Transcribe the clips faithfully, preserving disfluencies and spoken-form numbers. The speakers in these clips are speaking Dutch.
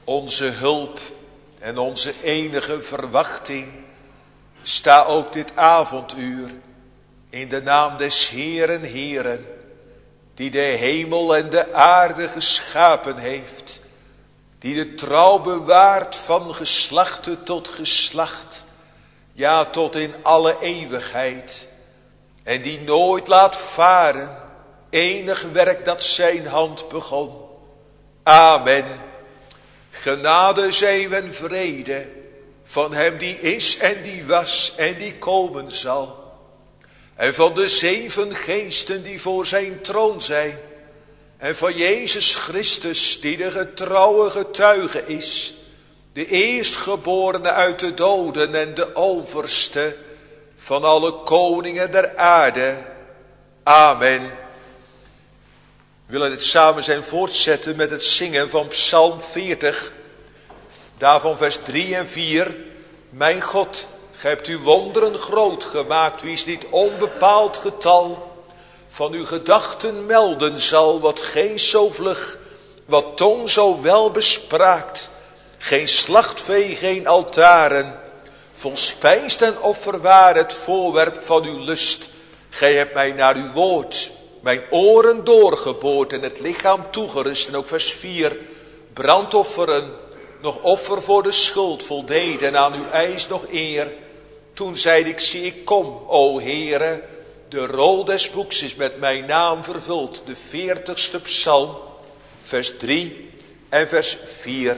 onze hulp en onze enige verwachting. Sta ook dit avonduur in de naam des Heeren Heeren, die de hemel en de aarde geschapen heeft, die de trouw bewaart van geslachte tot geslacht, ja tot in alle eeuwigheid, en die nooit laat varen enig werk dat zijn hand begon. Amen. Genade zij en vrede van hem die is en die was en die komen zal, en van de zeven geesten die voor zijn troon zijn, en van Jezus Christus die de getrouwe getuige is, de eerstgeborene uit de doden en de overste van alle koningen der aarde. Amen. We willen het samen zijn voortzetten met het zingen van Psalm veertig. Daarvan vers drie en vier. Mijn God, gij hebt uw wonderen groot gemaakt, wie is niet onbepaald getal. Van uw gedachten melden zal, wat geest zo vlug, wat tong zo wel bespraakt. Geen slachtvee, geen altaren, vol spijs en offer waar het voorwerp van uw lust. Gij hebt mij naar uw woord, mijn oren doorgeboord en het lichaam toegerust. En ook vers vier, brandofferen, nog offer voor de schuld voldeed en aan uw eis nog eer. Toen zeide ik, zie ik kom, o Heere, de rol des boeks is met mijn naam vervuld. De veertigste psalm, vers drie en vers vier.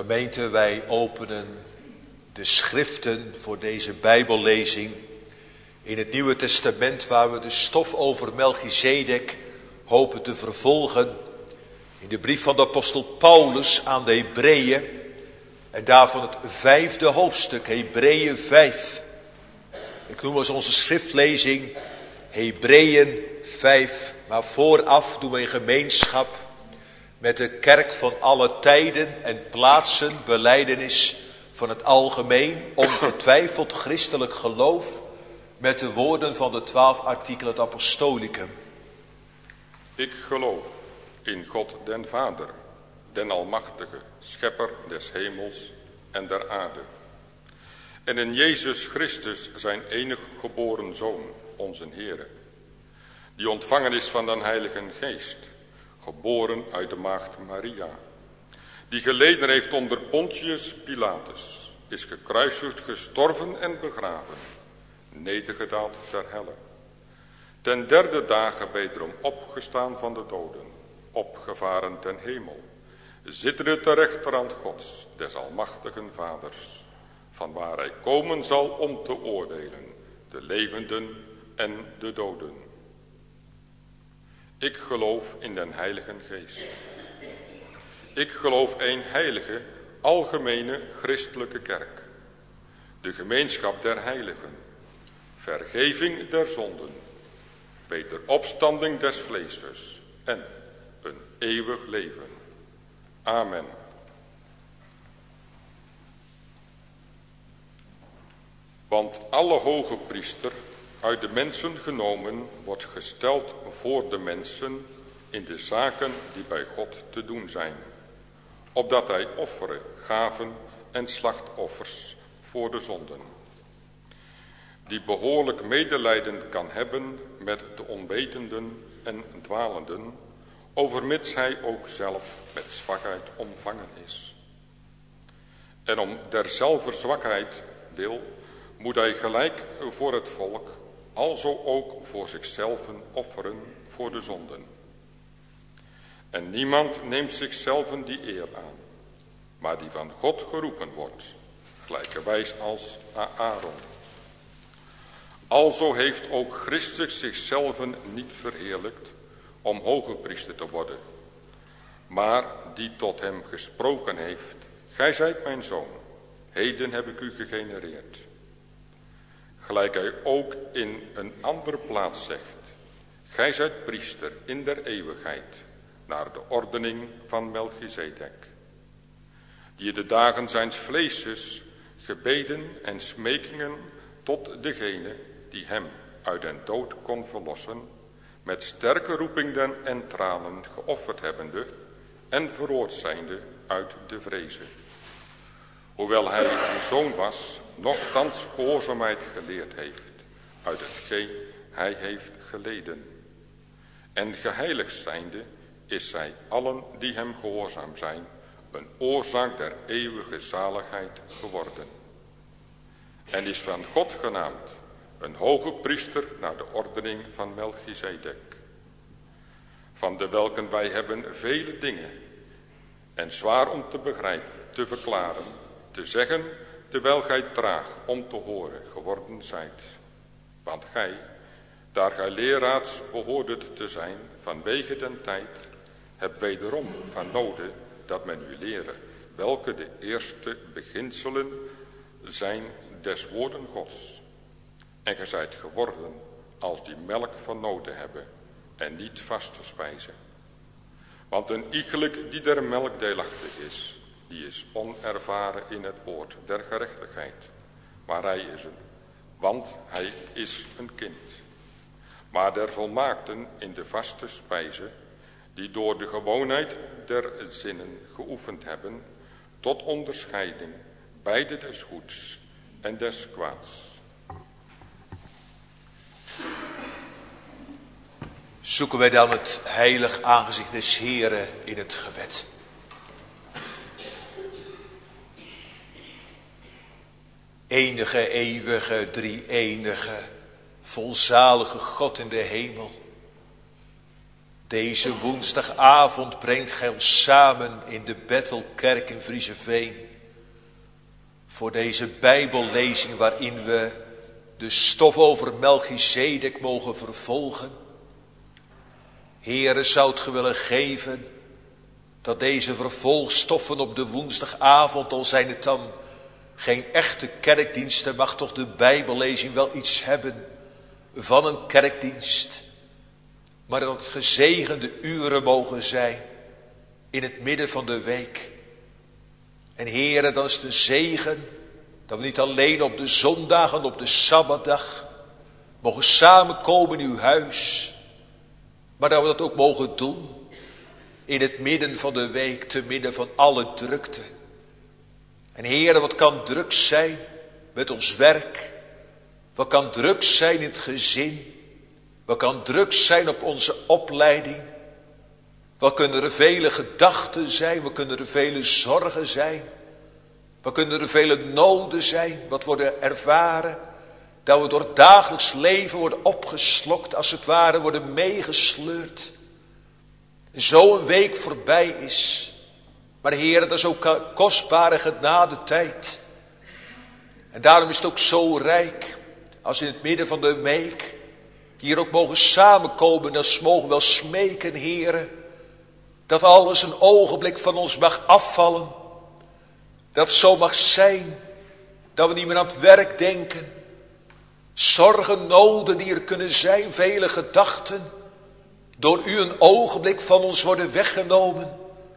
Gemeente, wij openen de schriften voor deze Bijbellezing in het Nieuwe Testament, waar we de stof over Melchizedek hopen te vervolgen. In de brief van de apostel Paulus aan de Hebreeën en daarvan het vijfde hoofdstuk, Hebreeën vijf. Ik noem als onze schriftlezing Hebreeën vijf, maar vooraf doen we in gemeenschap met de kerk van alle tijden en plaatsen belijdenis van het algemeen, ongetwijfeld christelijk geloof, met de woorden van de twaalf artikelen het apostolicum. Ik geloof in God den Vader, den Almachtige, schepper des hemels en der aarde. En in Jezus Christus, zijn enig geboren Zoon, onze Heere, die ontvangen is van den Heilige Geest, geboren uit de maagd Maria, die geleden heeft onder Pontius Pilatus, is gekruisigd, gestorven en begraven, nedergedaald ter helle. Ten derde dagen wederom opgestaan van de doden, opgevaren ten hemel, zittende ter rechterhand Gods, des almachtigen Vaders, van waar hij komen zal om te oordelen, de levenden en de doden. Ik geloof in den Heilige Geest. Ik geloof één heilige, algemene christelijke kerk, de gemeenschap der heiligen, vergeving der zonden, wederopstanding des vleeses en een eeuwig leven. Amen. Want alle hoge priester, uit de mensen genomen, wordt gesteld voor de mensen in de zaken die bij God te doen zijn, opdat hij offeren, gaven en slachtoffers voor de zonden, die behoorlijk medelijden kan hebben met de onwetenden en dwalenden, overmits hij ook zelf met zwakheid omvangen is. En om derzelver zwakheid wil, moet hij gelijk voor het volk, alzo ook voor zichzelf offeren voor de zonden. En niemand neemt zichzelf die eer aan, maar die van God geroepen wordt, gelijkerwijs als Aaron. Alzo heeft ook Christus zichzelf niet verheerlijkt om hoge priester te worden, maar die tot hem gesproken heeft: gij zijt mijn zoon, heden heb ik u gegenereerd. Gelijk hij ook in een andere plaats zegt: gij zijt priester in der eeuwigheid, naar de ordening van Melchizedek, die in de dagen zijns vleeses gebeden en smekingen tot degene die hem uit den dood kon verlossen, met sterke roepingen en tranen geofferd hebbende en verhoord zijnde uit de vreze. Hoewel hij een zoon was, nochtans gehoorzaamheid geleerd heeft uit hetgeen hij heeft geleden. En geheiligd zijnde is zij allen die hem gehoorzaam zijn, een oorzaak der eeuwige zaligheid geworden. En is van God genaamd een hoge priester naar de ordening van Melchizedek, van de welken wij hebben vele dingen en zwaar om te begrijpen, te verklaren, te zeggen, terwijl gij traag om te horen geworden zijt. Want gij, daar gij leraars behoordet te zijn vanwege den tijd, hebt wederom van noden dat men u lere, welke de eerste beginselen zijn des woorden Gods. En gij zijt geworden als die melk van noden hebben en niet vaste spijze. Want een iegelijk die der melk deelachtig is, die is onervaren in het woord der gerechtigheid. Maar hij is een, want hij is een kind. Maar der volmaakten in de vaste spijze, die door de gewoonheid der zinnen geoefend hebben, tot onderscheiding beide des goeds en des kwaads. Zoeken wij dan het heilig aangezicht des Heeren in het gebed. Enige, eeuwige, drie-enige, volzalige God in de hemel. Deze woensdagavond brengt gij ons samen in de Bethelkerk in Vriezeveen. Voor deze Bijbellezing waarin we de stof over Melchizedek mogen vervolgen. Heere, zoudt ge willen geven dat deze vervolgstoffen op de woensdagavond, al zijn het dan geen echte kerkdiensten, mag toch de Bijbellezing wel iets hebben van een kerkdienst. Maar dat het gezegende uren mogen zijn in het midden van de week. En Heere, dan is het een zegen dat we niet alleen op de zondag en op de sabbatdag mogen samenkomen in uw huis. Maar dat we dat ook mogen doen in het midden van de week, te midden van alle drukte. En Heere, wat kan druk zijn met ons werk? Wat kan druk zijn in het gezin? Wat kan druk zijn op onze opleiding? Wat kunnen er vele gedachten zijn? Wat kunnen er vele zorgen zijn? Wat kunnen er vele noden zijn? Wat worden ervaren? Dat we door het dagelijks leven worden opgeslokt, als het ware worden meegesleurd. Zo'n week voorbij is. Maar Heer, dat is ook kostbare genadetijd. En daarom is het ook zo rijk, als in het midden van de week hier ook mogen samenkomen. Dan mogen we wel smeken, Heere, dat alles een ogenblik van ons mag afvallen. Dat het zo mag zijn, dat we niet meer aan het werk denken. Zorgen, noden die er kunnen zijn, vele gedachten, door u een ogenblik van ons worden weggenomen.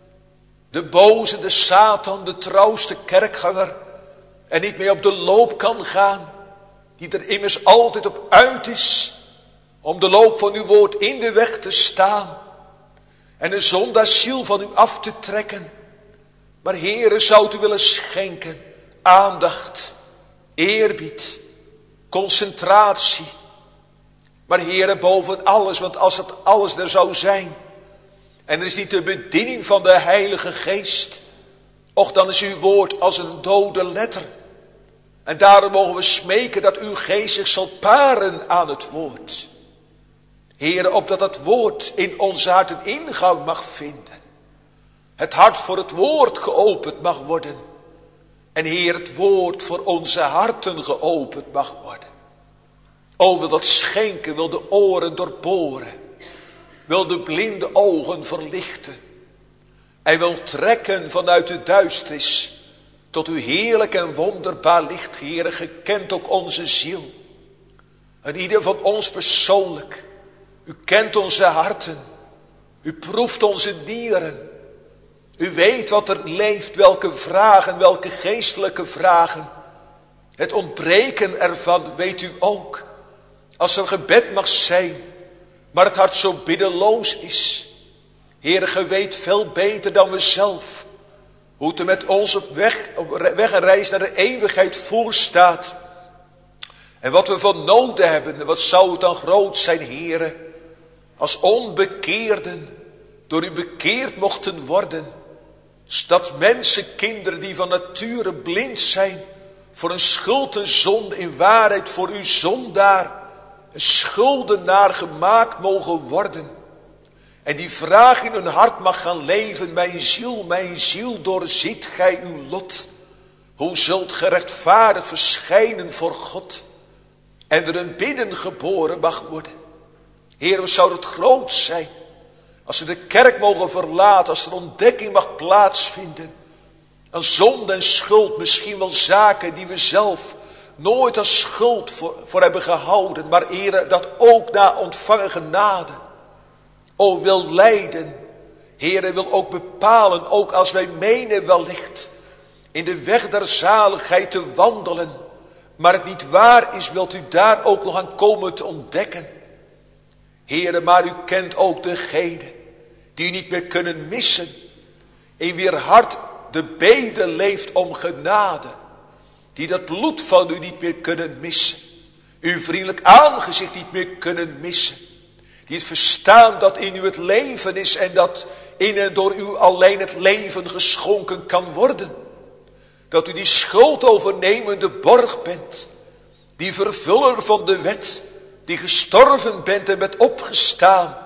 De boze, de Satan, de trouwste kerkganger, en niet meer op de loop kan gaan, die er immers altijd op uit is, om de loop van uw woord in de weg te staan, en een zondagsziel van u af te trekken. Maar Heere, zou u willen schenken aandacht, eerbied, concentratie. Maar Heere, boven alles, want als het alles er zou zijn, en er is niet de bediening van de Heilige Geest, och, dan is uw woord als een dode letter. En daarom mogen we smeken dat uw geest zich zal paren aan het woord. Heere, opdat dat woord in onze hart een ingang mag vinden. Het hart voor het woord geopend mag worden. En Heer, het woord voor onze harten geopend mag worden. O, wil dat schenken, wil de oren doorboren. Wil de blinde ogen verlichten. Hij wil trekken vanuit de duisternis tot uw heerlijk en wonderbaar licht. Heere, gekend ook onze ziel. En ieder van ons persoonlijk. U kent onze harten. U proeft onze nieren. U weet wat er leeft, welke vragen, welke geestelijke vragen. Het ontbreken ervan weet u ook. Als er gebed mag zijn, maar het hart zo biddeloos is. Heere, ge weet veel beter dan we zelf hoe het er met ons op weg, op weg en reis naar de eeuwigheid voorstaat. En wat we van noden hebben, en wat zou het dan groot zijn, Heere, als onbekeerden door u bekeerd mochten worden. Dat mensen, kinderen die van nature blind zijn voor een schuld en zonde, in waarheid voor uw zondaar een schuldenaar gemaakt mogen worden. En die vraag in hun hart mag gaan leven: mijn ziel, mijn ziel, doorziet gij uw lot. Hoe zult gerechtvaardig verschijnen voor God? En er een bidden geboren mag worden. Heer, wat zou het groot zijn als ze de kerk mogen verlaten, als er ontdekking mag plaatsvinden aan zonde en schuld, misschien wel zaken die we zelf nooit als schuld voor, voor hebben gehouden, maar Heer, dat ook na ontvangen genade, o, wil leiden. Heer, wil ook bepalen, ook als wij menen wellicht in de weg der zaligheid te wandelen, maar het niet waar is, wilt u daar ook nog aan komen te ontdekken. Heere, maar u kent ook degenen die u niet meer kunnen missen, in wier hart de bede leeft om genade, die dat bloed van u niet meer kunnen missen, uw vriendelijk aangezicht niet meer kunnen missen, die het verstaan dat in u het leven is en dat in en door u alleen het leven geschonken kan worden, dat u die schuldovernemende borg bent, die vervuller van de wet, die gestorven bent en bent opgestaan,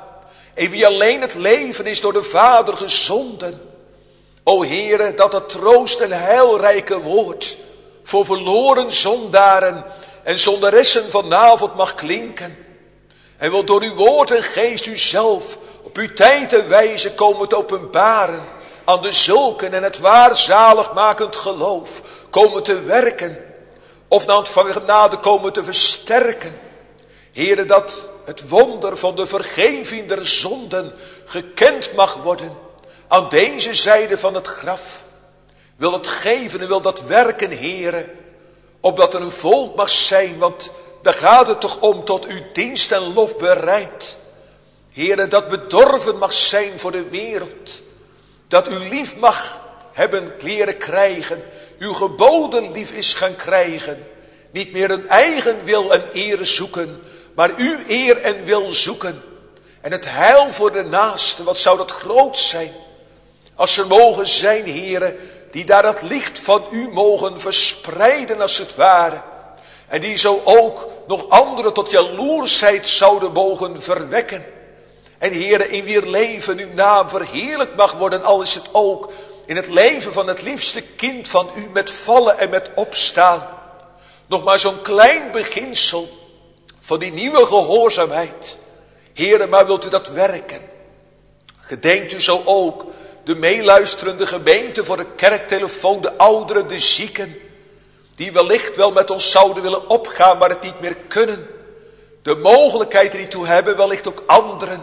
in wie alleen het leven is door de Vader gezonden. O Heere, dat het troost en heilrijke woord voor verloren zondaren en zondaressen vanavond mag klinken. En wil door uw woord en geest u zelf op uw tijd en wijze komen te openbaren aan de zulken en het waar zaligmakend geloof komen te werken. Of na ontvangen genade komen te versterken. Heere, dat het wonder van de vergeving der zonden gekend mag worden aan deze zijde van het graf. Wil het geven en wil dat werken, Heere, opdat er een volk mag zijn, want daar gaat het toch om tot uw dienst en lof bereid. Heere, dat bedorven mag zijn voor de wereld. Dat u lief mag hebben leren krijgen. Uw geboden lief is gaan krijgen. Niet meer een eigen wil en eer zoeken, maar uw eer en wil zoeken. En het heil voor de naaste, wat zou dat groot zijn. Als er mogen zijn, Heere, die daar het licht van u mogen verspreiden als het ware. En die zo ook nog anderen tot jaloersheid zouden mogen verwekken. En Heere, in wier leven uw naam verheerlijk mag worden, al is het ook in het leven van het liefste kind van u met vallen en met opstaan. Nog maar zo'n klein beginsel van die nieuwe gehoorzaamheid. Heere, maar wilt u dat werken? Gedenkt u zo ook de meeluisterende gemeente voor de kerktelefoon, de ouderen, de zieken, die wellicht wel met ons zouden willen opgaan, maar het niet meer kunnen. De mogelijkheid er niet toe hebben, wellicht ook anderen.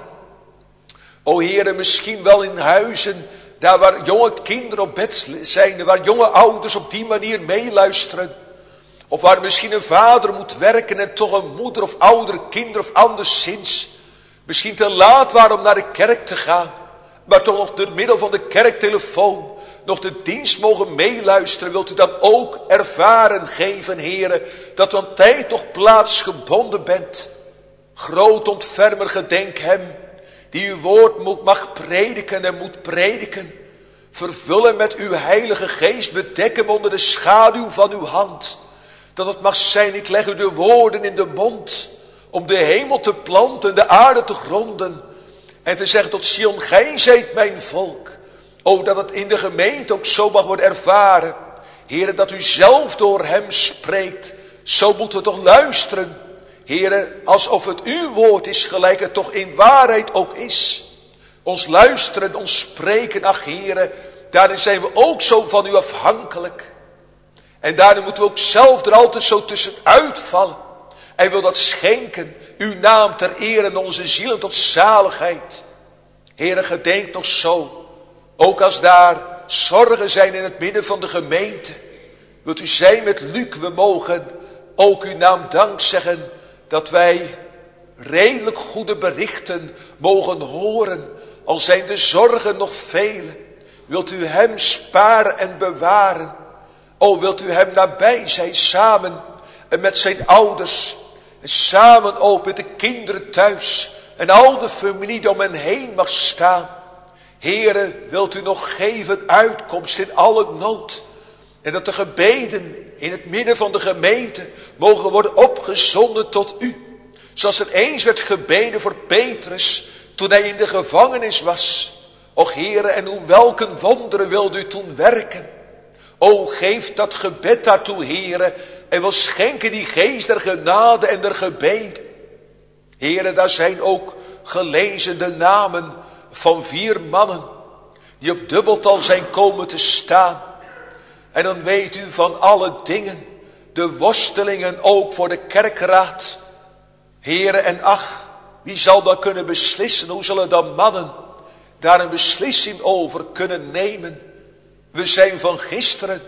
O Heere, misschien wel in huizen, daar waar jonge kinderen op bed zijn, waar jonge ouders op die manier meeluisteren. Of waar misschien een vader moet werken en toch een moeder of oudere kinder of anderszins. Misschien te laat waren om naar de kerk te gaan, maar toch nog door middel van de kerktelefoon nog de dienst mogen meeluisteren. Wilt u dan ook ervaren geven, Heere, dat van tijd nog plaatsgebonden bent. Groot ontfermer, gedenk hem die uw woord moet, mag prediken en moet prediken. Vervul hem met uw heilige geest, bedek hem onder de schaduw van uw hand. Dat het mag zijn, ik leg u de woorden in de mond, om de hemel te planten, de aarde te gronden. En te zeggen tot Sion, gij zijt mijn volk. O, dat het in de gemeente ook zo mag worden ervaren. Heere, dat u zelf door hem spreekt. Zo moeten we toch luisteren. Heere, alsof het uw woord is, gelijk het toch in waarheid ook is. Ons luisteren, ons spreken, ach Heere, daarin zijn we ook zo van u afhankelijk. En daarin moeten we ook zelf er altijd zo tussenuit vallen. En wil dat schenken, uw naam ter eer en onze zielen tot zaligheid. Heere, gedenk nog zo. Ook als daar zorgen zijn in het midden van de gemeente. Wilt u zijn met Luc, we mogen ook uw naam dank zeggen. Dat wij redelijk goede berichten mogen horen. Al zijn de zorgen nog vele. Wilt u hem sparen en bewaren. O, wilt u hem nabij zijn samen en met zijn ouders. En samen ook met de kinderen thuis. En al de familie die om hen heen mag staan. Heere, wilt u nog geven uitkomst in alle nood. En dat de gebeden in het midden van de gemeente mogen worden opgezonden tot u. Zoals er eens werd gebeden voor Petrus toen hij in de gevangenis was. Och Heere, en hoe welke wonderen wilde u toen werken. O, geef dat gebed daartoe, Heere, en wil schenken die geest der genade en der gebeden. Heere, daar zijn ook gelezen de namen van vier mannen die op dubbeltal zijn komen te staan. En dan weet u van alle dingen, de worstelingen ook voor de kerkraad. Heere, en ach, wie zal dan kunnen beslissen? Hoe zullen dan mannen daar een beslissing over kunnen nemen? We zijn van gisteren.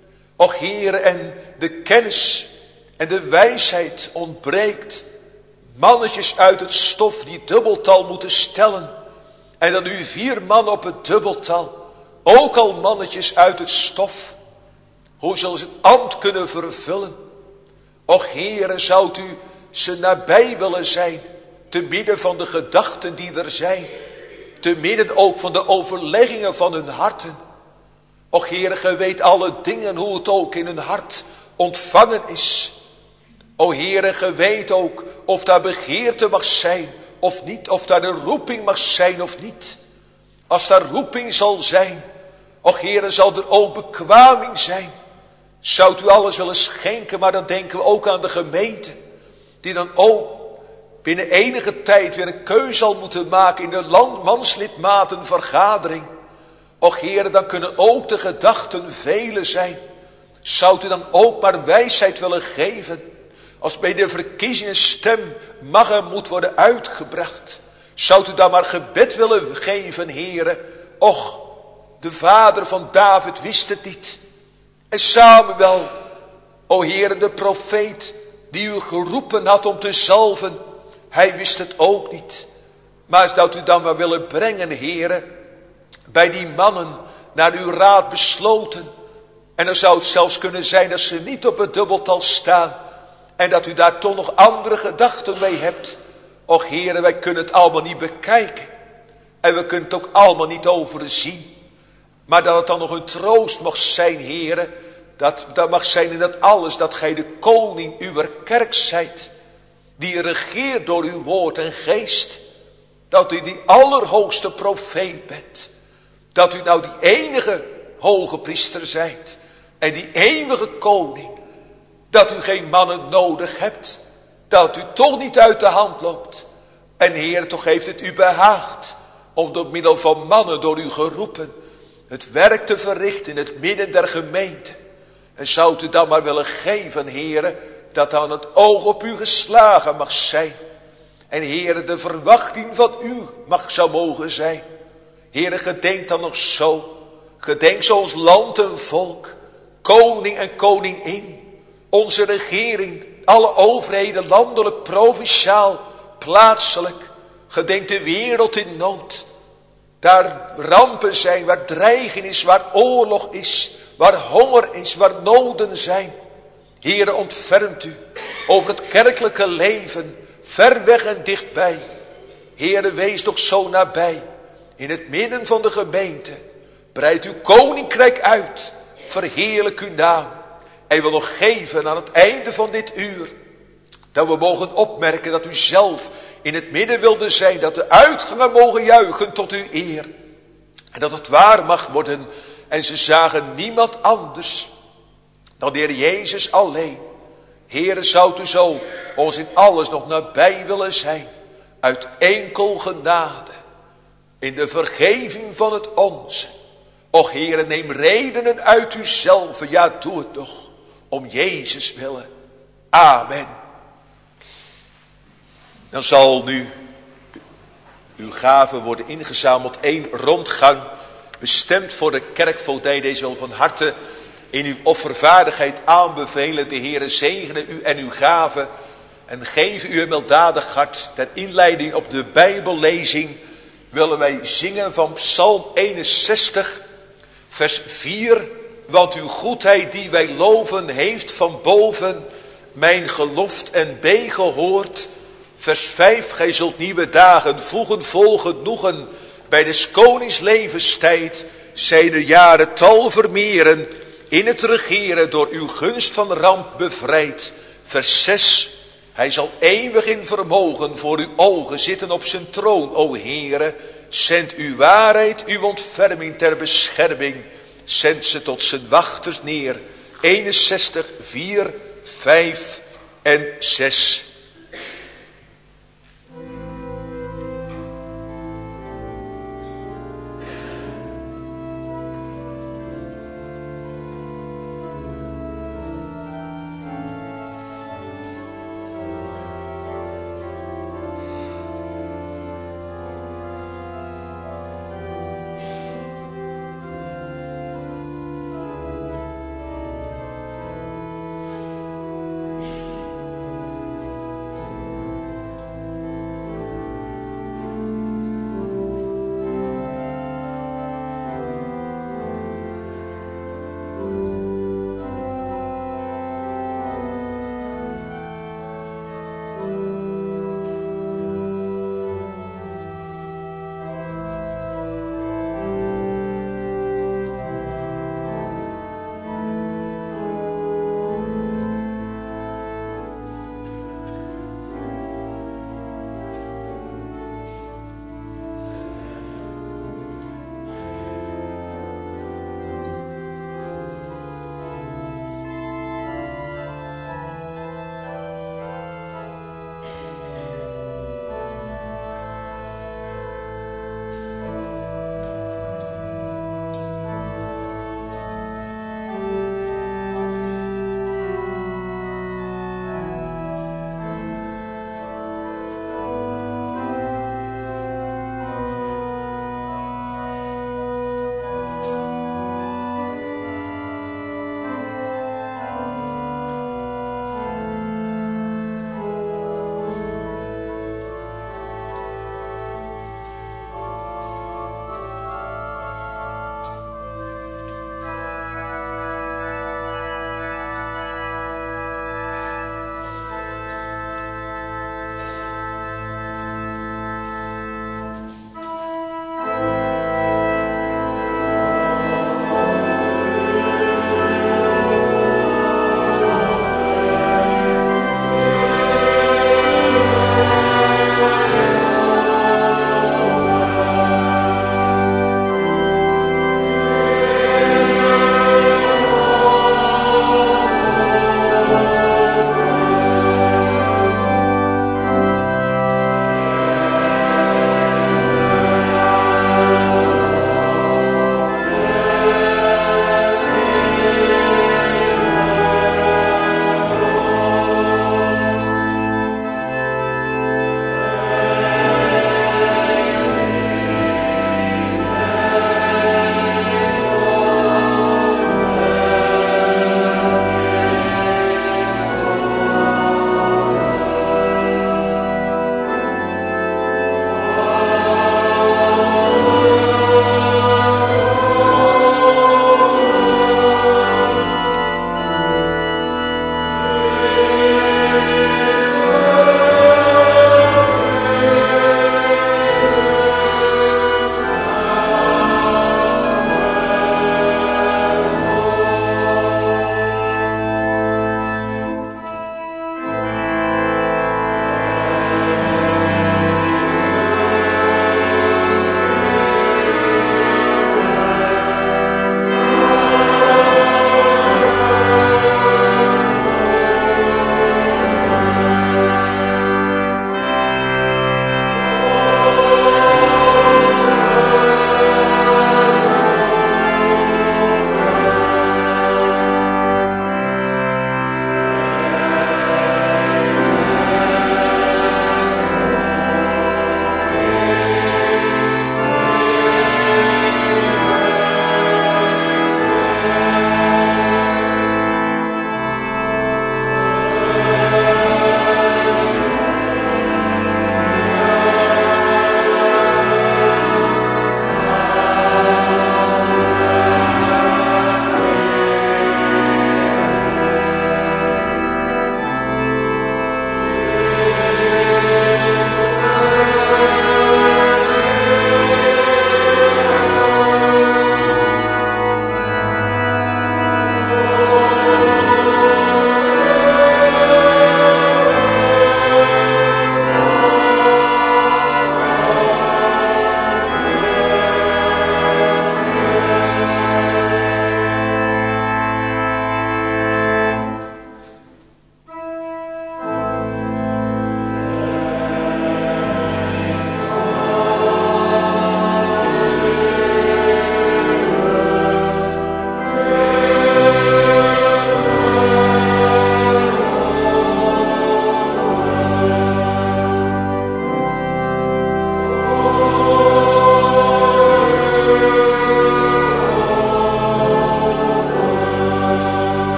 Och Heere, en de kennis en de wijsheid ontbreekt. Mannetjes uit het stof die dubbeltal moeten stellen. En dan u vier mannen op het dubbeltal. Ook al mannetjes uit het stof. Hoe zullen ze het ambt kunnen vervullen? Och Heere, zou u ze nabij willen zijn. Te midden van de gedachten die er zijn. Te midden ook van de overleggingen van hun harten. Och Heere, ge weet alle dingen hoe het ook in hun hart ontvangen is. O Heere, ge weet ook of daar begeerte mag zijn of niet. Of daar een roeping mag zijn of niet. Als daar roeping zal zijn, och Heere, zal er ook bekwaming zijn. Zou u alles willen schenken, maar dan denken we ook aan de gemeente. Die dan ook binnen enige tijd weer een keuze zal moeten maken in de land, manslidmatenvergadering. Och Heere, dan kunnen ook de gedachten vele zijn. Zou u dan ook maar wijsheid willen geven. Als bij de verkiezingen stem mag en moet worden uitgebracht. Zou u dan maar gebed willen geven, Heere. Och, de vader van David wist het niet. En Samuel, o Heere, de profeet die u geroepen had om te zalven. Hij wist het ook niet. Maar zou u dan maar willen brengen, Heere, bij die mannen naar uw raad besloten. En dan zou het zelfs kunnen zijn dat ze niet op het dubbeltal staan. En dat u daar toch nog andere gedachten mee hebt. Och Heere, wij kunnen het allemaal niet bekijken. En we kunnen het ook allemaal niet overzien. Maar dat het dan nog een troost mag zijn, Heere. Dat, dat mag zijn in dat alles, dat gij de koning uw kerk zijt. Die regeert door uw woord en geest. Dat u die allerhoogste profeet bent. Dat u nou die enige hoge priester zijt. En die eeuwige koning. Dat u geen mannen nodig hebt. Dat u toch niet uit de hand loopt. En Heer, toch heeft het u behaagd. Om door middel van mannen door u geroepen. Het werk te verrichten in het midden der gemeente. En zou u dan maar willen geven, Heere. Dat dan het oog op u geslagen mag zijn. En Heere, de verwachting van u mag zou mogen zijn. Heere, gedenk dan nog zo. Gedenk zo ons land en volk. Koning en koningin. Onze regering. Alle overheden, landelijk, provinciaal, plaatselijk. Gedenk de wereld in nood. Daar rampen zijn, waar dreigen is, waar oorlog is. Waar honger is, waar noden zijn. Heere, ontfermt u over het kerkelijke leven. Ver weg en dichtbij. Heere, wees toch zo nabij. In het midden van de gemeente. Breid uw koninkrijk uit. Verheerlijk uw naam. En wil nog geven aan het einde van dit uur. Dat we mogen opmerken dat u zelf in het midden wilde zijn. Dat de uitgangen mogen juichen tot uw eer. En dat het waar mag worden. En ze zagen niemand anders dan de Heer Jezus alleen. Heere, zou u zo ons in alles nog nabij willen zijn. Uit enkel genade. In de vergeving van het onze. Och Heere, neem redenen uit uzelf. Ja, doe het nog. Om Jezus willen. Amen. Dan zal nu uw gave worden ingezameld. Eén rondgang. Bestemd voor de kerkvoogdij. Deze wil van harte in uw offervaardigheid aanbevelen. De Heere zegene u en uw gave. En geef u een milddadig hart. Ter inleiding op de Bijbellezing willen wij zingen van Psalm eenenzestig. Vers vier. Want uw goedheid die wij loven heeft van boven mijn geloft en B gehoord. Vers vijf. Gij zult nieuwe dagen voegen vol genoegen. Bij des konings levenstijd zijn er jaren tal vermeren. In het regeren door uw gunst van ramp bevrijd. Vers zes. Hij zal eeuwig in vermogen voor uw ogen zitten op zijn troon, o Heere. Zend uw waarheid, uw ontferming ter bescherming. Zend ze tot zijn wachters neer. eenenzestig, vier, vijf en zes.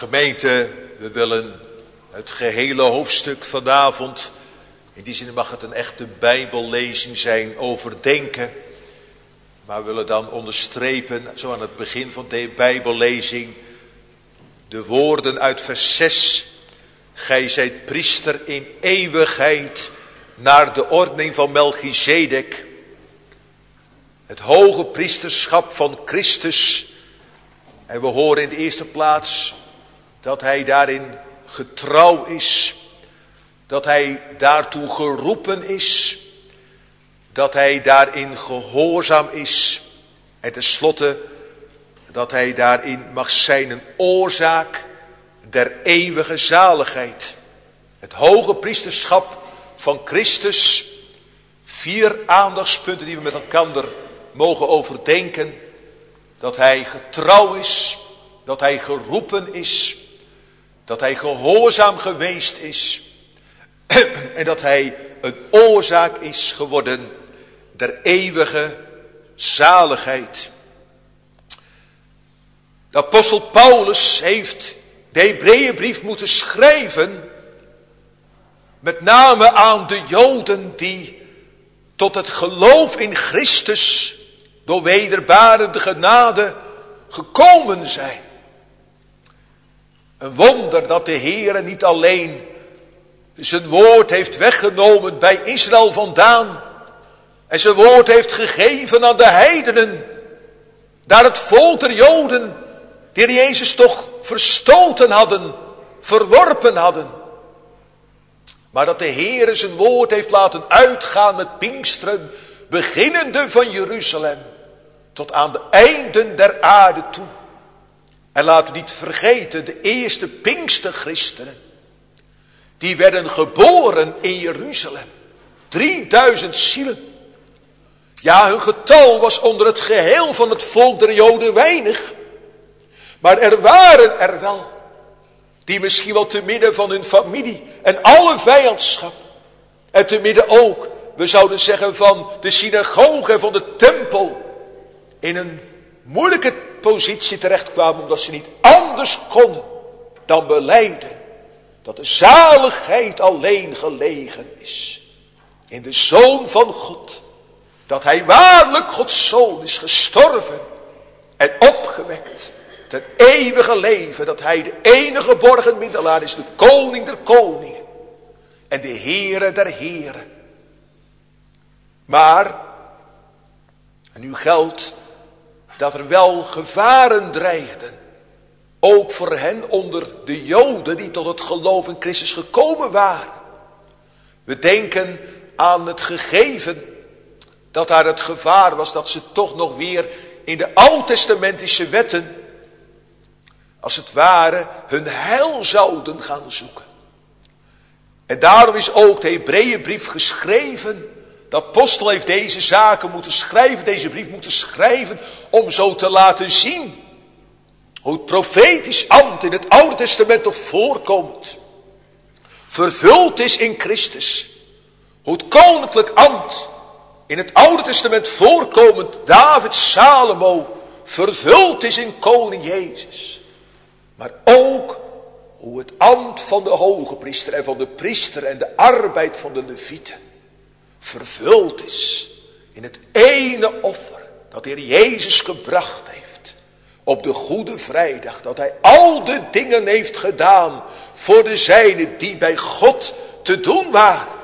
Gemeente, we willen het gehele hoofdstuk vanavond, in die zin mag het een echte bijbellezing zijn, overdenken. Maar we willen dan onderstrepen, zo aan het begin van de bijbellezing, de woorden uit vers zes. Gij zijt priester in eeuwigheid naar de ordening van Melchizedek. Het hoge priesterschap van Christus. En we horen in de eerste plaats dat hij daarin getrouw is. Dat hij daartoe geroepen is. Dat hij daarin gehoorzaam is. En tenslotte dat hij daarin mag zijn een oorzaak der eeuwige zaligheid. Het hoge priesterschap van Christus. Vier aandachtspunten die we met elkaar mogen overdenken. Dat hij getrouw is. Dat hij geroepen is. Dat hij gehoorzaam geweest is. En dat hij een oorzaak is geworden der eeuwige zaligheid. De apostel Paulus heeft de Hebreeënbrief moeten schrijven, met name aan de Joden die tot het geloof in Christus door wederbarende genade gekomen zijn. Een wonder dat de Heere niet alleen zijn woord heeft weggenomen bij Israël vandaan en zijn woord heeft gegeven aan de heidenen, daar het volk der Joden die de Jezus toch verstoten hadden, verworpen hadden. Maar dat de Heere zijn woord heeft laten uitgaan met Pinksteren, beginnende van Jeruzalem tot aan de einden der aarde toe. En laten we niet vergeten, de eerste Pinksterchristenen, die werden geboren in Jeruzalem. drieduizend zielen. Ja, hun getal was onder het geheel van het volk der Joden weinig. Maar er waren er wel, die misschien wel te midden van hun familie en alle vijandschap, en te midden ook, we zouden zeggen, van de synagoge en van de tempel, in een moeilijke positie terechtkwamen, omdat ze niet anders konden dan belijden dat de zaligheid alleen gelegen is in de Zoon van God. Dat hij waarlijk Gods Zoon is gestorven en opgewekt ten eeuwige leven. Dat hij de enige borgen middelaar is, de koning der koningen en de Heere der heren. Maar, en nu geldt dat er wel gevaren dreigden. Ook voor hen onder de Joden die tot het geloof in Christus gekomen waren. We denken aan het gegeven dat daar het gevaar was dat ze toch nog weer in de oud-testamentische wetten, als het ware, hun heil zouden gaan zoeken. En daarom is ook de Hebreeënbrief geschreven. De apostel heeft deze zaken moeten schrijven, deze brief moeten schrijven, om zo te laten zien hoe het profetisch ambt in het Oude Testament nog voorkomt. Vervuld is in Christus. Hoe het koninklijk ambt in het Oude Testament voorkomend, David, Salomo, vervuld is in koning Jezus. Maar ook hoe het ambt van de hoge priester en van de priester en de arbeid van de levieten vervuld is in het ene offer dat de Heer Jezus gebracht heeft op de Goede Vrijdag. Dat hij al de dingen heeft gedaan voor de zijnen die bij God te doen waren.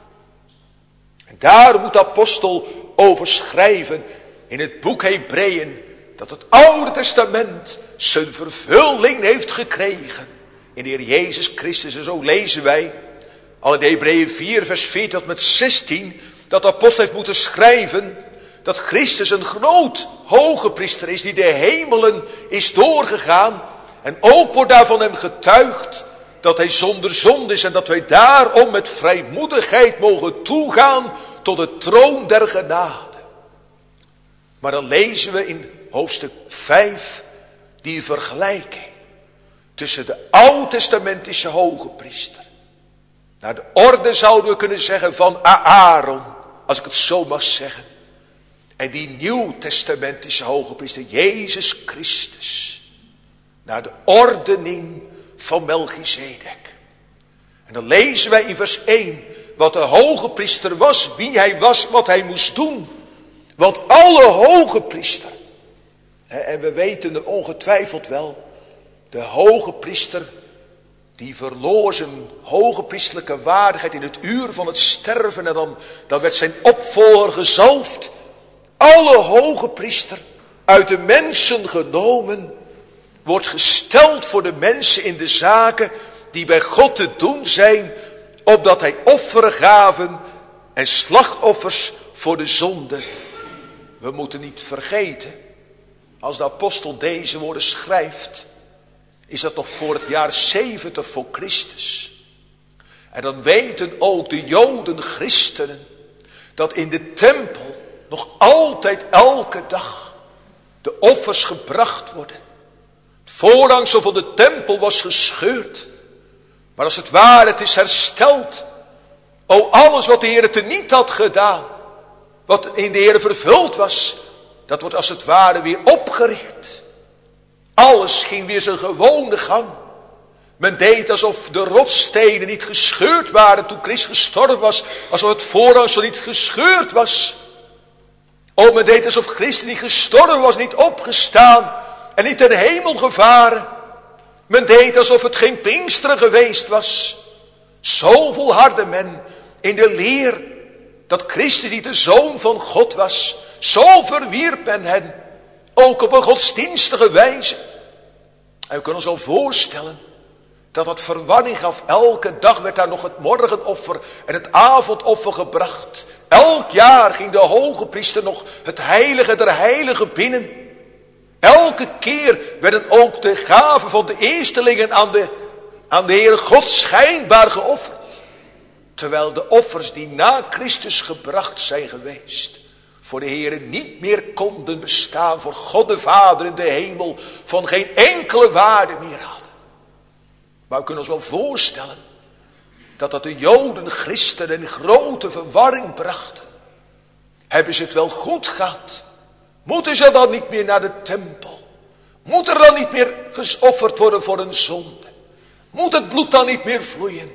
En daar moet de apostel over schrijven in het boek Hebreeën, dat het Oude Testament zijn vervulling heeft gekregen in de Heer Jezus Christus. En zo lezen wij al in Hebreeën vier vers vier tot met zestien, dat de apostel heeft moeten schrijven dat Christus een groot hoge priester is die de hemelen is doorgegaan. En ook wordt daarvan hem getuigd dat hij zonder zonde is en dat wij daarom met vrijmoedigheid mogen toegaan tot de troon der genade. Maar dan lezen we in hoofdstuk vijf die vergelijking tussen de oud-testamentische hoge priester, naar de orde zouden we kunnen zeggen van Aaron, als ik het zo mag zeggen, en die nieuw-testamentische hoge priester Jezus Christus, naar de ordening van Melchizedek. En dan lezen wij in vers één wat de hoge priester was, wie hij was, wat hij moest doen. Want alle hoge priester, en we weten er ongetwijfeld wel, de hoge priester die verloor zijn hoge priesterlijke waardigheid in het uur van het sterven en dan, dan werd zijn opvolger gezalfd. Alle hoge priester uit de mensen genomen wordt gesteld voor de mensen in de zaken die bij God te doen zijn, opdat hij offeren gaven en slachtoffers voor de zonde. We moeten niet vergeten, als de apostel deze woorden schrijft, is dat nog voor het jaar zeventig voor Christus. En dan weten ook de Joden, christenen, dat in de tempel nog altijd elke dag de offers gebracht worden. Het voorhangsel van de tempel was gescheurd. Maar als het ware, het is hersteld. O, alles wat de Heer teniet had gedaan, wat in de Heer vervuld was, dat wordt als het ware weer opgericht. Alles ging weer zijn gewone gang. Men deed alsof de rotsstenen niet gescheurd waren toen Christus gestorven was. Alsof het voorhangsel niet gescheurd was. O, men deed alsof Christus niet gestorven was, niet opgestaan en niet ten hemel gevaren. Men deed alsof het geen Pinksteren geweest was. Zo volhardde men in de leer dat Christus niet de Zoon van God was. Zo verwierp men hen, ook op een godsdienstige wijze. En we kunnen ons al voorstellen dat dat verwarring gaf. Elke dag werd daar nog het morgenoffer en het avondoffer gebracht. Elk jaar ging de hoge priester nog het heilige der heiligen binnen. Elke keer werden ook de gaven van de eerstelingen aan de, aan de Heere God schijnbaar geofferd. Terwijl de offers die na Christus gebracht zijn geweest, voor de Heere niet meer konden bestaan, voor God de Vader in de hemel van geen enkele waarde meer hadden. Maar we kunnen ons wel voorstellen dat dat de Joden, christenen in grote verwarring brachten. Hebben ze het wel goed gehad? Moeten ze dan niet meer naar de tempel? Moet er dan niet meer geofferd worden voor een zonde? Moet het bloed dan niet meer vloeien?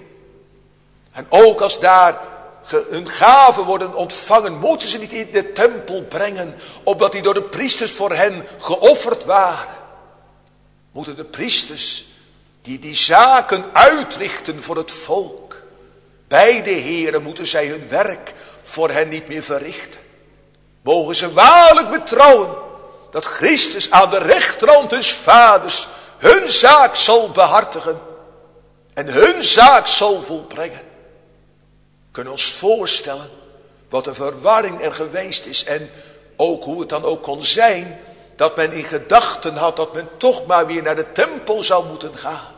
En ook als daar hun gaven worden ontvangen, moeten ze niet in de tempel brengen, opdat die door de priesters voor hen geofferd waren. Moeten de priesters die die zaken uitrichten voor het volk, bij de Heere moeten zij hun werk voor hen niet meer verrichten. Mogen ze waarlijk betrouwen dat Christus aan de rechterhand des Vaders hun zaak zal behartigen en hun zaak zal volbrengen. We kunnen ons voorstellen wat een verwarring er geweest is en ook hoe het dan ook kon zijn dat men in gedachten had dat men toch maar weer naar de tempel zou moeten gaan.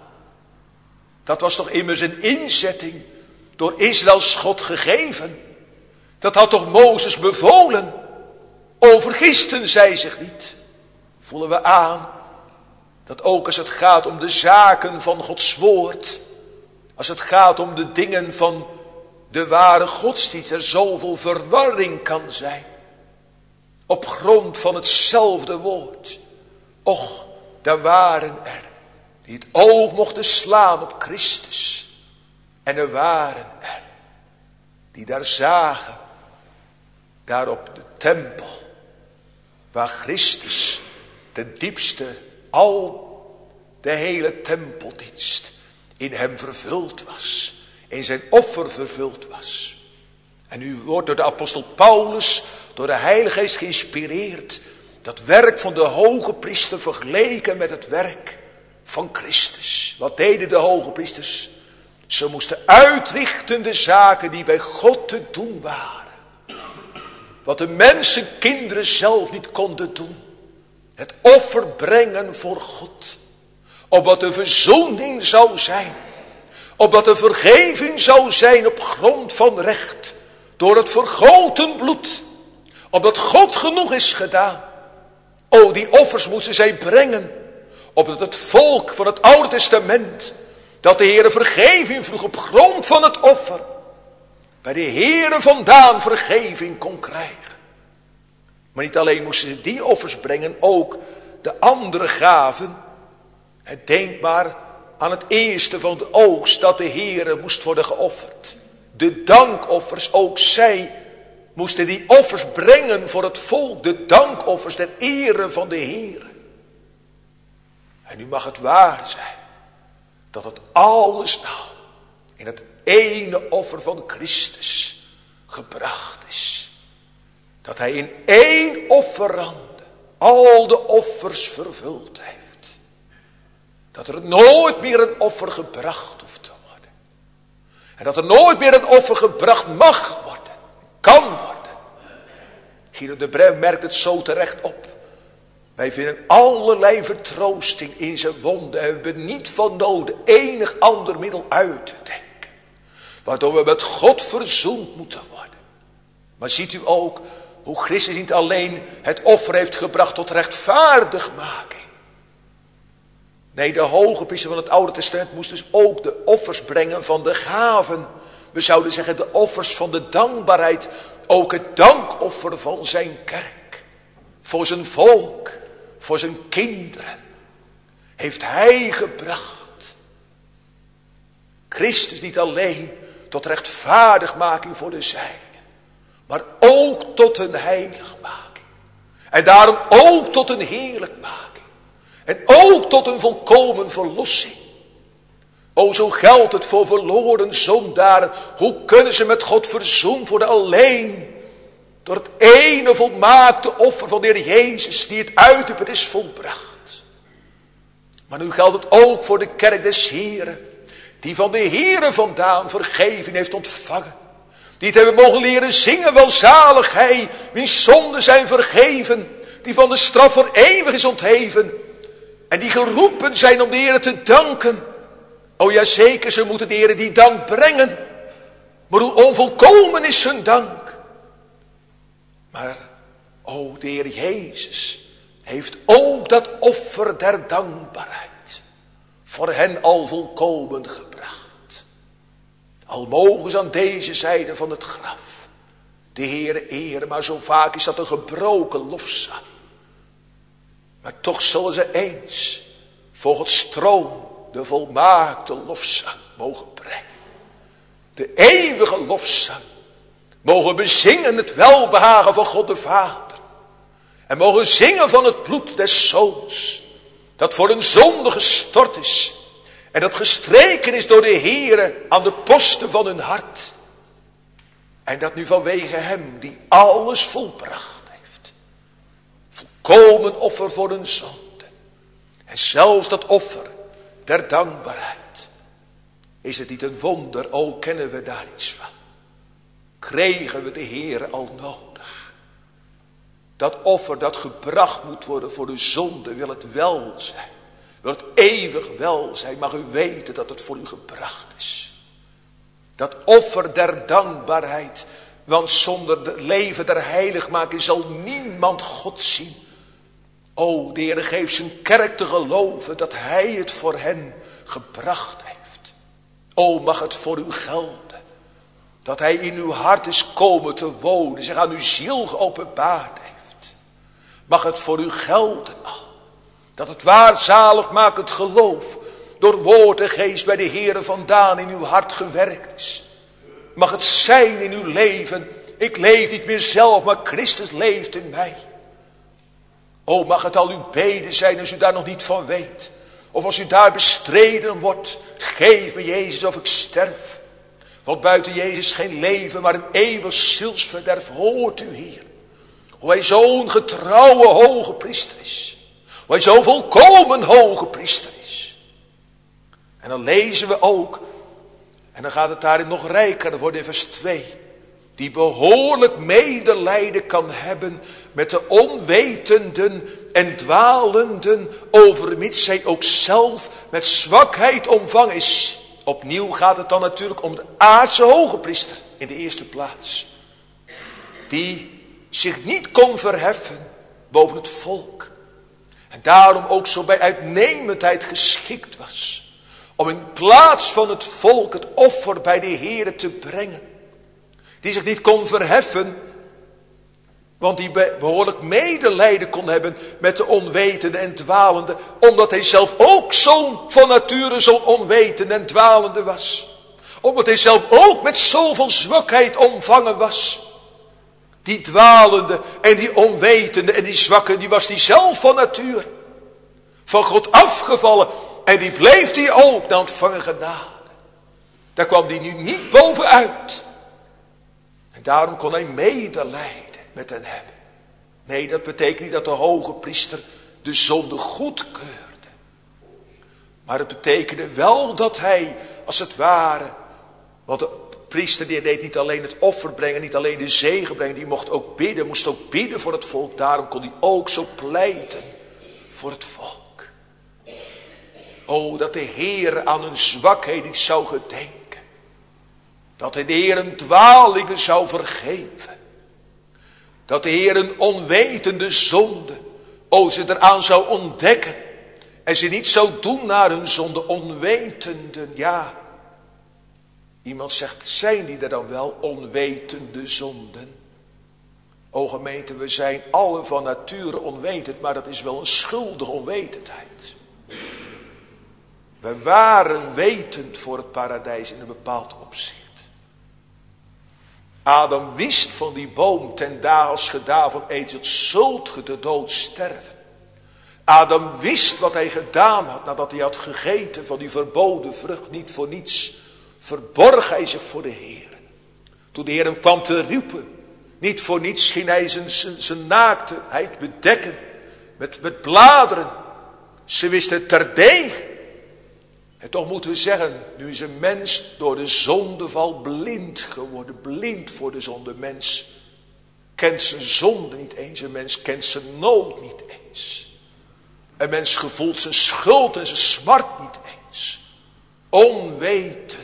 Dat was toch immers een inzetting door Israëls God gegeven. Dat had toch Mozes bevolen. Overgisten zij zich niet. Voelen we aan dat ook als het gaat om de zaken van Gods woord, als het gaat om de dingen van de ware godsdienst, er zoveel verwarring kan zijn. Op grond van hetzelfde woord. Och, daar waren er die het oog mochten slaan op Christus. En er waren er die daar zagen, daar op de tempel, waar Christus ten diepste al de hele tempeldienst in hem vervuld was. In zijn offer vervuld was. En nu wordt door de apostel Paulus, door de Heilige Geest geïnspireerd, dat werk van de hoge priester vergeleken met het werk van Christus. Wat deden de hoge priesters? Ze moesten uitrichten de zaken die bij God te doen waren. Wat de mensenkinderen zelf niet konden doen. Het offer brengen voor God. Opdat de verzoening zou zijn. Opdat de vergeving zou zijn op grond van recht. Door het vergoten bloed. Opdat God genoeg is gedaan. O, die offers moesten zij brengen. Opdat het volk van het Oude Testament, dat de Heere vergeving vroeg op grond van het offer, bij de Heere vandaan vergeving kon krijgen. Maar niet alleen moesten ze die offers brengen, ook de andere gaven. Denk maar aan het eerste van de oogst dat de Heere moest worden geofferd. De dankoffers, ook zij moesten die offers brengen voor het volk. De dankoffers ter ere van de Heere. En nu mag het waar zijn dat het alles nou in het ene offer van Christus gebracht is. Dat hij in één offerande al de offers vervuld heeft. Dat er nooit meer een offer gebracht hoeft te worden. En dat er nooit meer een offer gebracht mag worden. Kan worden. Guido de Brem merkt het zo terecht op. Wij vinden allerlei vertroosting in zijn wonden. En we hebben niet van nodig enig ander middel uit te denken. Waardoor we met God verzoend moeten worden. Maar ziet u ook hoe Christus niet alleen het offer heeft gebracht tot rechtvaardigmaking. Nee, de hoge priester van het Oude Testament moest dus ook de offers brengen van de gaven. We zouden zeggen de offers van de dankbaarheid. Ook het dankoffer van zijn kerk. Voor zijn volk. Voor zijn kinderen. Heeft hij gebracht. Christus niet alleen tot rechtvaardigmaking voor de zijnen. Maar ook tot een heiligmaking. En daarom ook tot een heerlijkmaking. En ook tot een volkomen verlossing. O, zo geldt het voor verloren zondaren. Hoe kunnen ze met God verzoend worden? Alleen door het ene volmaakte offer van de Heer Jezus. Die het uitdiept is volbracht. Maar nu geldt het ook voor de kerk des Heren. Die van de Heere vandaan vergeving heeft ontvangen. Die het hebben mogen leren zingen, welzalig hij, wiens zonden zijn vergeven. Die van de straf voor eeuwig is ontheven. En die geroepen zijn om de Heere te danken. O ja, zeker, ze moeten de Heere die dank brengen. Maar hoe onvolkomen is hun dank. Maar, o, de Heer Jezus heeft ook dat offer der dankbaarheid voor hen al volkomen gebracht. Al mogen ze aan deze zijde van het graf de Heere eren, maar zo vaak is dat een gebroken lofzang. Maar toch zullen ze eens voor Gods troon de volmaakte lofzang mogen brengen. De eeuwige lofzang. Mogen bezingen het welbehagen van God de Vader. En mogen zingen van het bloed des Zoons. Dat voor een zonde gestort is. En dat gestreken is door de Heere aan de posten van hun hart. En dat nu vanwege hem die alles volbracht heeft. Volkomen offer voor een zonde. En zelfs dat offer der dankbaarheid. Is het niet een wonder, o kennen we daar iets van. Kregen we de Heere al nodig. Dat offer dat gebracht moet worden voor de zonde wil het wel zijn. Wil het eeuwig wel zijn, mag u weten dat het voor u gebracht is. Dat offer der dankbaarheid, want zonder het leven der heiligmaking zal niemand God zien. O, de Heer geeft zijn kerk te geloven dat hij het voor hen gebracht heeft. O, mag het voor u gelden. Dat hij in uw hart is komen te wonen, zich aan uw ziel geopenbaard heeft. Mag het voor u gelden al. Dat het waar zaligmakend geloof door woord en geest bij de Heere vandaan in uw hart gewerkt is. Mag het zijn in uw leven. Ik leef niet meer zelf, maar Christus leeft in mij. O, mag het al uw beden zijn als u daar nog niet van weet. Of als u daar bestreden wordt. Geef me Jezus of ik sterf. Want buiten Jezus geen leven, maar een eeuwig zielsverderf. Hoort u hier. Hoe hij zo'n getrouwe hoge priester is. Hoe hij zo volkomen hoge priester is. En dan lezen we ook. En dan gaat het daarin nog rijker worden in vers twee. Die behoorlijk medelijden kan hebben met de onwetenden en dwalenden. Overmits zij ook zelf met zwakheid omvangen is. Opnieuw gaat het dan natuurlijk om de aardse hoge priester in de eerste plaats. Die zich niet kon verheffen boven het volk. En daarom ook zo bij uitnemendheid geschikt was. Om in plaats van het volk het offer bij de Heere te brengen. Die zich niet kon verheffen. Want die behoorlijk medelijden kon hebben met de onwetende en dwalende. Omdat hij zelf ook zo'n van nature zo'n onwetende en dwalende was. Omdat hij zelf ook met zoveel zwakheid omvangen was. Die dwalende en die onwetende en die zwakke, die was die zelf van nature. Van God afgevallen. En die bleef die ook naar ontvangen genade. Daar kwam die nu niet bovenuit. En daarom kon hij medelijden met hen hebben. Nee, dat betekent niet dat de hoge priester de zonde goedkeurde. Maar het betekende wel dat hij, als het ware, want de priester die deed niet alleen het offer brengen, niet alleen de zegen brengen, die mocht ook bidden, moest ook bidden voor het volk. Daarom kon hij ook zo pleiten voor het volk. O, dat de Heer aan hun zwakheid niet zou gedenken. Dat de Heer een dwalingen zou vergeven. Dat de Heer een onwetende zonde, o, ze eraan zou ontdekken. En ze niet zou doen naar hun zonde, onwetenden, ja. Iemand zegt, zijn die er dan wel onwetende zonden? O gemeente, we zijn alle van nature onwetend, maar dat is wel een schuldige onwetendheid. We waren wetend voor het paradijs in een bepaald opzicht. Adam wist van die boom ten dagen als ge daarvan eet, het zult ge de dood sterven. Adam wist wat hij gedaan had nadat hij had gegeten van die verboden vrucht. Niet voor niets verborg hij zich voor de Heer. Toen de Heer hem kwam te roepen, niet voor niets ging hij zijn, zijn, zijn naaktheid bedekken met, met bladeren. Ze wisten het terdege. En toch moeten we zeggen, nu is een mens door de zondeval blind geworden. Blind voor de zonde. Mens kent zijn zonde niet eens. Een mens kent zijn nood niet eens. Een mens gevoelt zijn schuld en zijn smart niet eens. Onwetend.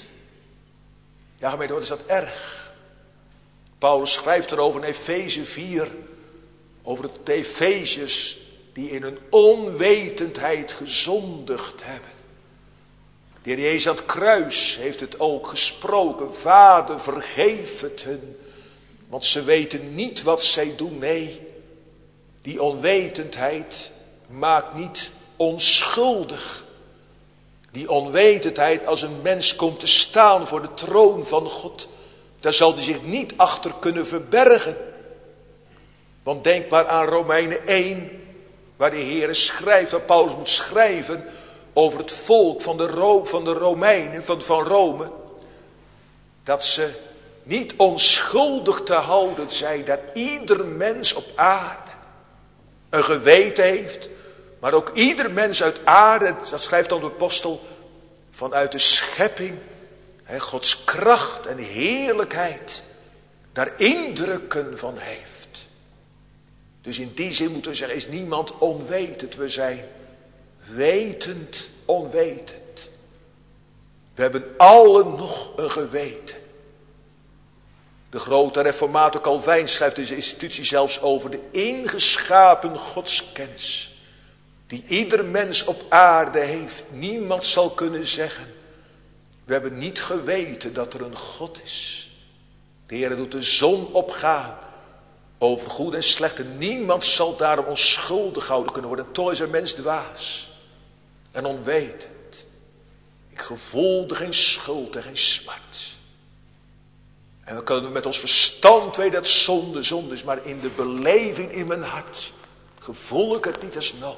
Ja, gemeente, wat is dat erg? Paulus schrijft erover in Efeze vier. Over de Efeziërs die in hun onwetendheid gezondigd hebben. De Heer Jezus aan het kruis heeft het ook gesproken. Vader, vergeef het hun. Want ze weten niet wat zij doen. Nee, die onwetendheid maakt niet onschuldig. Die onwetendheid, als een mens komt te staan voor de troon van God, daar zal hij zich niet achter kunnen verbergen. Want denk maar aan Romeinen één, waar de Heer schrijft, waar Paulus moet schrijven over het volk van de, Ro- van de Romeinen, van, van Rome. Dat ze niet onschuldig te houden zijn, dat ieder mens op aarde een geweten heeft. Maar ook ieder mens uit aarde, dat schrijft dan de apostel, vanuit de schepping, hè, Gods kracht en heerlijkheid, daar indrukken van heeft. Dus in die zin moeten we zeggen, is niemand onwetend. We zijn wetend onwetend. We hebben allen nog een geweten. De grote reformator Calvijn schrijft deze institutie zelfs over de ingeschapen godskennis. Die ieder mens op aarde heeft. Niemand zal kunnen zeggen, we hebben niet geweten dat er een God is. De Heer doet de zon opgaan over goed en slecht. En niemand zal daarom onschuldig gehouden kunnen worden. En toch is een mens dwaas en onwetend. Ik gevoelde geen schuld en geen smart. En we kunnen met ons verstand weten dat zonde zonde is. Maar in de beleving in mijn hart gevoel ik het niet als nood.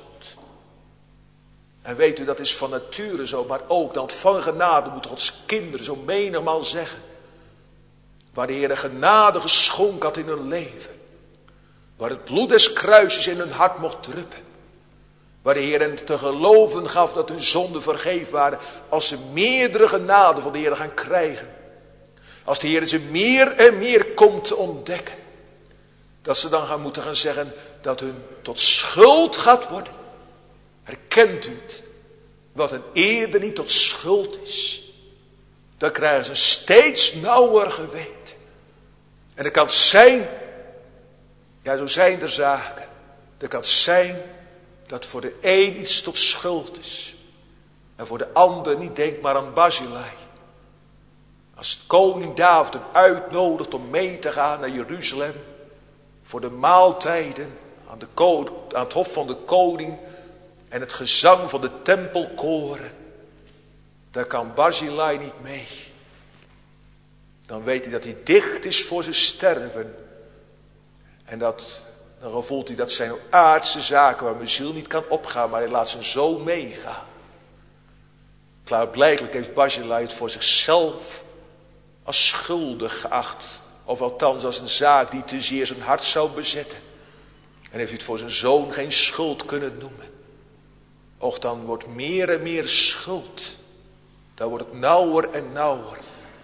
En weet u, dat is van nature zo. Maar ook de ontvangen genade moeten Gods kinderen zo menigmaal zeggen. Waar de Heer de genade geschonken had in hun leven. Waar het bloed des kruises in hun hart mocht druppen. Waar de Heer hen te geloven gaf dat hun zonden vergeven waren. Als ze meerdere genade van de Heer gaan krijgen. Als de Heer ze meer en meer komt te ontdekken. Dat ze dan gaan moeten gaan zeggen dat hun tot schuld gaat worden. Herkent u het? Wat een eerder niet tot schuld is. Dan krijgen ze een steeds nauwer geweten. En het kan zijn, ja zo zijn er zaken. Het kan zijn dat voor de een iets tot schuld is. En voor de ander niet, denk maar aan Barzillai. Als koning David hem uitnodigt om mee te gaan naar Jeruzalem. voor de maaltijden aan, de ko- aan het hof van de koning en het gezang van de tempelkoren. Daar kan Barzillai niet mee. Dan weet hij dat hij dicht is voor zijn sterven. En dat, dan voelt hij dat zijn aardse zaken waar mijn ziel niet kan opgaan, maar hij laat zijn zoon meegaan. Klaarblijkelijk heeft Barzillai het voor zichzelf als schuldig geacht. Of althans als een zaak die te zeer zijn hart zou bezetten. En heeft hij het voor zijn zoon geen schuld kunnen noemen. Och, dan wordt meer en meer schuld. Dan wordt het nauwer en nauwer.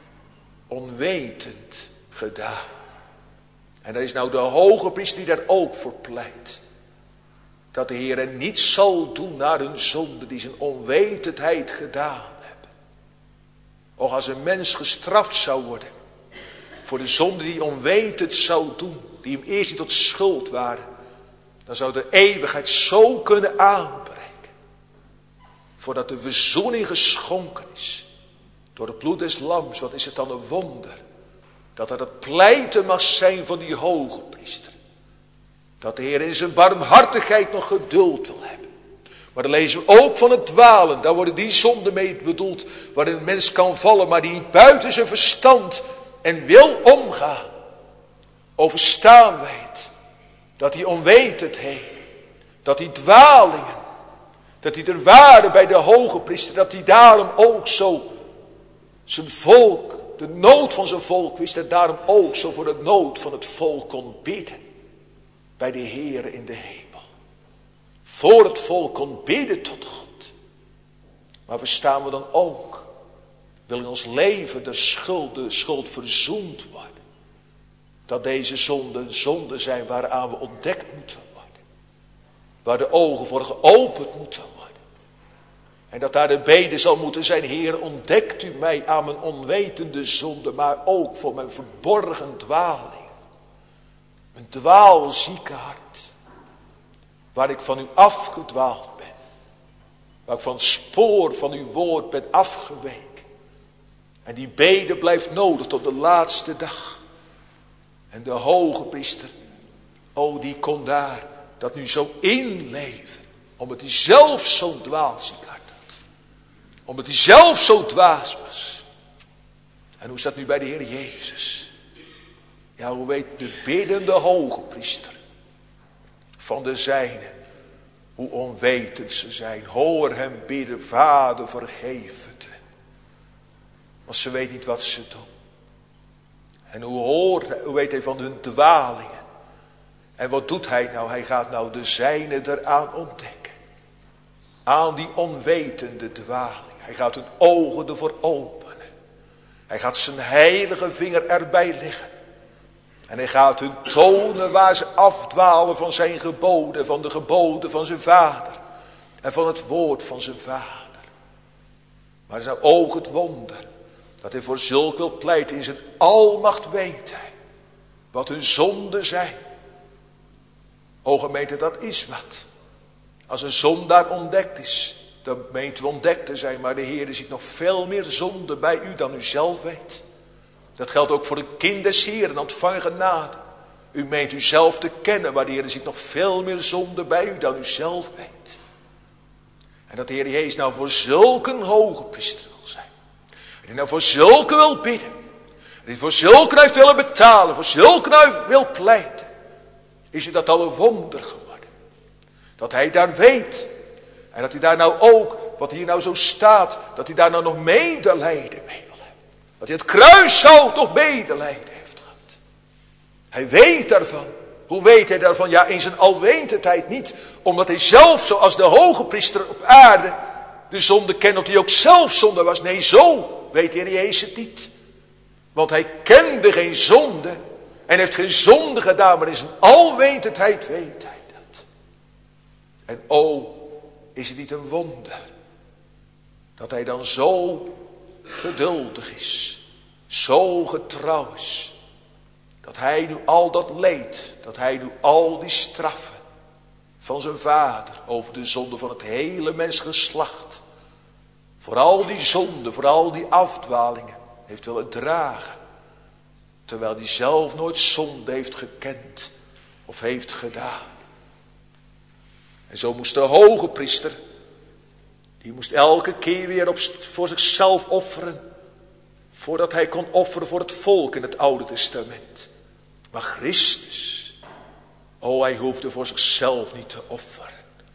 Onwetend gedaan. En dat is nou de hoge priester die daar ook voor pleit. Dat de Heer niet zal doen naar hun zonde die zijn onwetendheid gedaan hebben. Och, als een mens gestraft zou worden voor de zonde die hij onwetend zou doen, die hem eerst niet tot schuld waren, dan zou de eeuwigheid zo kunnen aanbreken. Voordat de verzoening geschonken is door het bloed des lams, wat is het dan een wonder. Dat er het pleiten mag zijn van die hoge priester. Dat de Heer in zijn barmhartigheid nog geduld wil hebben. Maar dan lezen we ook van het dwalen. Daar worden die zonden mee bedoeld waarin een mens kan vallen, maar die niet buiten zijn verstand en wil omgaan. Overstaan wij het. Dat hij onwetendheden, dat die dwalingen, dat die er waren bij de hoge priester, dat hij daarom ook zo zijn volk, de nood van zijn volk wist en daarom ook zo voor de nood van het volk kon bidden. Bij de Heere in de hemel. Voor het volk kon bidden tot God. Maar verstaan we dan ook, wil in ons leven de schuld, de schuld verzoend worden. Dat deze zonden zonden zijn waaraan we ontdekt moeten worden. Waar de ogen voor geopend moeten worden. En dat daar de bede zal moeten zijn: Heer, ontdekt u mij aan mijn onwetende zonde, maar ook voor mijn verborgen dwalingen. Mijn dwaalzieke hart. Waar ik van u afgedwaald ben. Waar ik van het spoor van uw woord ben afgeweken. En die bede blijft nodig tot de laatste dag. En de hoge priester, oh, die kon daar dat nu zo inleven. Omdat hij zelf zo'n dwaalziek hart had. Omdat hij zelf zo dwaas was. En hoe is dat nu bij de Heer Jezus? Ja, hoe weet de biddende hoge priester van de zijnen hoe onwetend ze zijn. Hoor hem bidden: Vader, vergeef het. Want ze weet niet wat ze doen. En hoe, hoort, hoe weet hij van hun dwalingen? En wat doet hij nou? Hij gaat nou de zijnen eraan ontdekken. Aan die onwetende dwaling. Hij gaat hun ogen ervoor openen. Hij gaat zijn heilige vinger erbij leggen. En hij gaat hun tonen waar ze afdwalen van zijn geboden. Van de geboden van zijn vader. En van het woord van zijn vader. Maar het is nou ook het wonder. Dat hij voor zulk wil pleiten. In zijn almacht weet hij. Wat hun zonden zijn. O gemeente, dat is wat. Als een zondaar ontdekt is. Dan meent u ontdekt te zijn. Maar de Heer ziet nog veel meer zonde bij u dan u zelf weet. Dat geldt ook voor een kind des Heeren, ontvangen genade. U meent u zelf te kennen, maar de Heer ziet nog veel meer zonde bij u dan u zelf weet. En dat de Heer Jezus nou voor zulke een hoge priester wil zijn. En die nou voor zulke wil bidden. En die voor zulke heeft willen betalen, voor zulke wil pleiten. Is u dat al een wonder geworden. Dat hij daar weet. En dat hij daar nou ook, wat hier nou zo staat, dat hij daar nou nog medelijden mee wil hebben. Dat hij het kruis zou toch medelijden heeft gehad. Hij weet daarvan. Hoe weet hij daarvan? Ja, in zijn alwetendheid niet. Omdat hij zelf, zoals de hoge priester op aarde, de zonde kende, dat hij ook zelf zonde was. Nee, zo weet de Heer Jezus het niet. Want hij kende geen zonde. En heeft geen zonde gedaan, maar in zijn alwetendheid weet hij dat. En o, is het niet een wonder. Dat hij dan zo geduldig is. Zo getrouw is. Dat hij nu al dat leed. Dat hij nu al die straffen van zijn vader. Over de zonde van het hele mensgeslacht. Voor al die zonden, voor al die afdwalingen. Heeft willen dragen. Terwijl hij zelf nooit zonde heeft gekend. of heeft gedaan. En zo moest de hoge priester, die moest elke keer weer op, voor zichzelf offeren, voordat hij kon offeren voor het volk in het Oude Testament. Maar Christus, oh, hij hoefde voor zichzelf niet te offeren.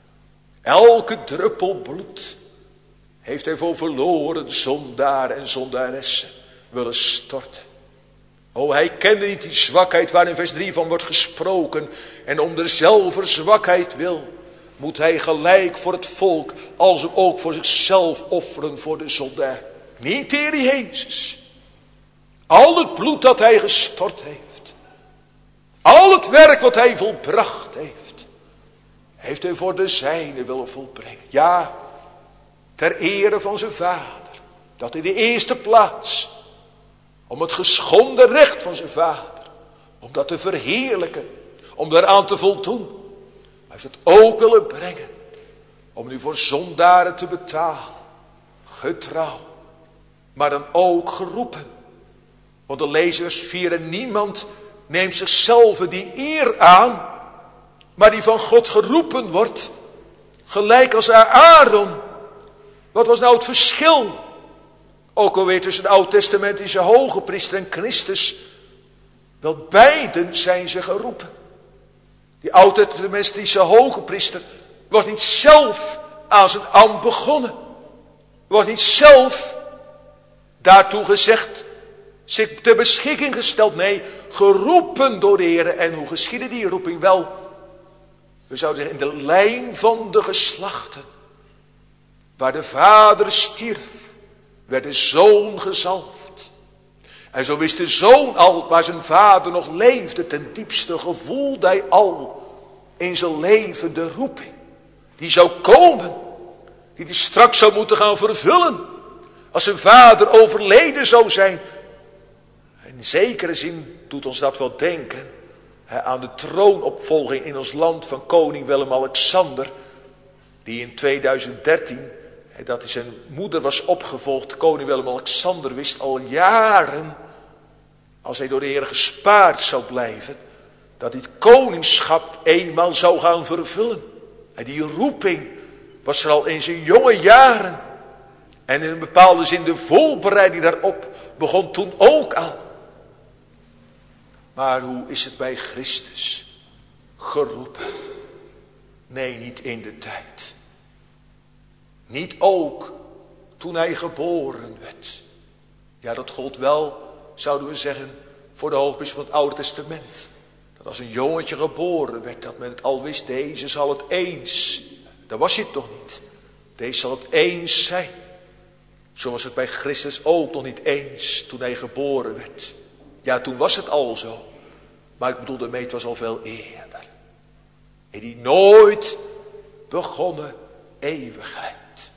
Elke druppel bloed heeft hij voor verloren zondaren en zondaressen willen storten. O, hij kende niet die zwakheid waar in vers drie van wordt gesproken. En om derzelfde zwakheid wil, moet hij gelijk voor het volk, als ook voor zichzelf offeren voor de zondaar. Niet de Heer Jezus. Al het bloed dat hij gestort heeft, al het werk wat hij volbracht heeft, heeft hij voor de zijne willen volbrengen. Ja, ter ere van zijn Vader, dat in de eerste plaats, om het geschonden recht van zijn Vader, om dat te verheerlijken, om daaraan te voldoen. Hij heeft het ook willen brengen, om nu voor zondaren te betalen, getrouw, maar dan ook geroepen. Want de lezers vieren, niemand neemt zichzelf die eer aan, maar die van God geroepen wordt, gelijk als Aaron. Wat was nou het verschil? Ook alweer tussen de oud-testamentische hoge priester en Christus. Wel, beiden zijn ze geroepen. Die oud-testamentische hoge priester was niet zelf aan zijn ambt begonnen. Was niet zelf daartoe gezegd, zich ter beschikking gesteld. Nee, geroepen door de Heer. En hoe geschiedde die roeping? Wel, we zouden zeggen in de lijn van de geslachten. Waar de vader stierf, werd de zoon gezalfd. En zo wist de zoon al, waar zijn vader nog leefde, ten diepste gevoelde hij al in zijn leven de roeping. Die zou komen, die hij straks zou moeten gaan vervullen. Als zijn vader overleden zou zijn. In zekere zin doet ons dat wel denken hè, aan de troonopvolging in ons land van koning Willem-Alexander. Die in tweeduizend dertien, hè, dat hij zijn moeder was opgevolgd. Koning Willem-Alexander wist al jaren, als hij door de Heer gespaard zou blijven, dat hij het koningschap eenmaal zou gaan vervullen. En die roeping was er al in zijn jonge jaren. En in een bepaalde zin de voorbereiding daarop begon toen ook al. Maar hoe is het bij Christus? Geroepen. Nee, niet in de tijd. Niet ook toen hij geboren werd. Ja, dat gold wel, zouden we zeggen, voor de hoogpriester van het Oude Testament. Dat als een jongetje geboren werd, dat men het al wist, deze zal het eens. Daar was je het nog niet. Deze zal het eens zijn. Zo was het bij Christus ook nog niet eens toen hij geboren werd. Ja, toen was het al zo. Maar ik bedoel, daarmee, het was al veel eerder. In die nooit begonnen eeuwigheid.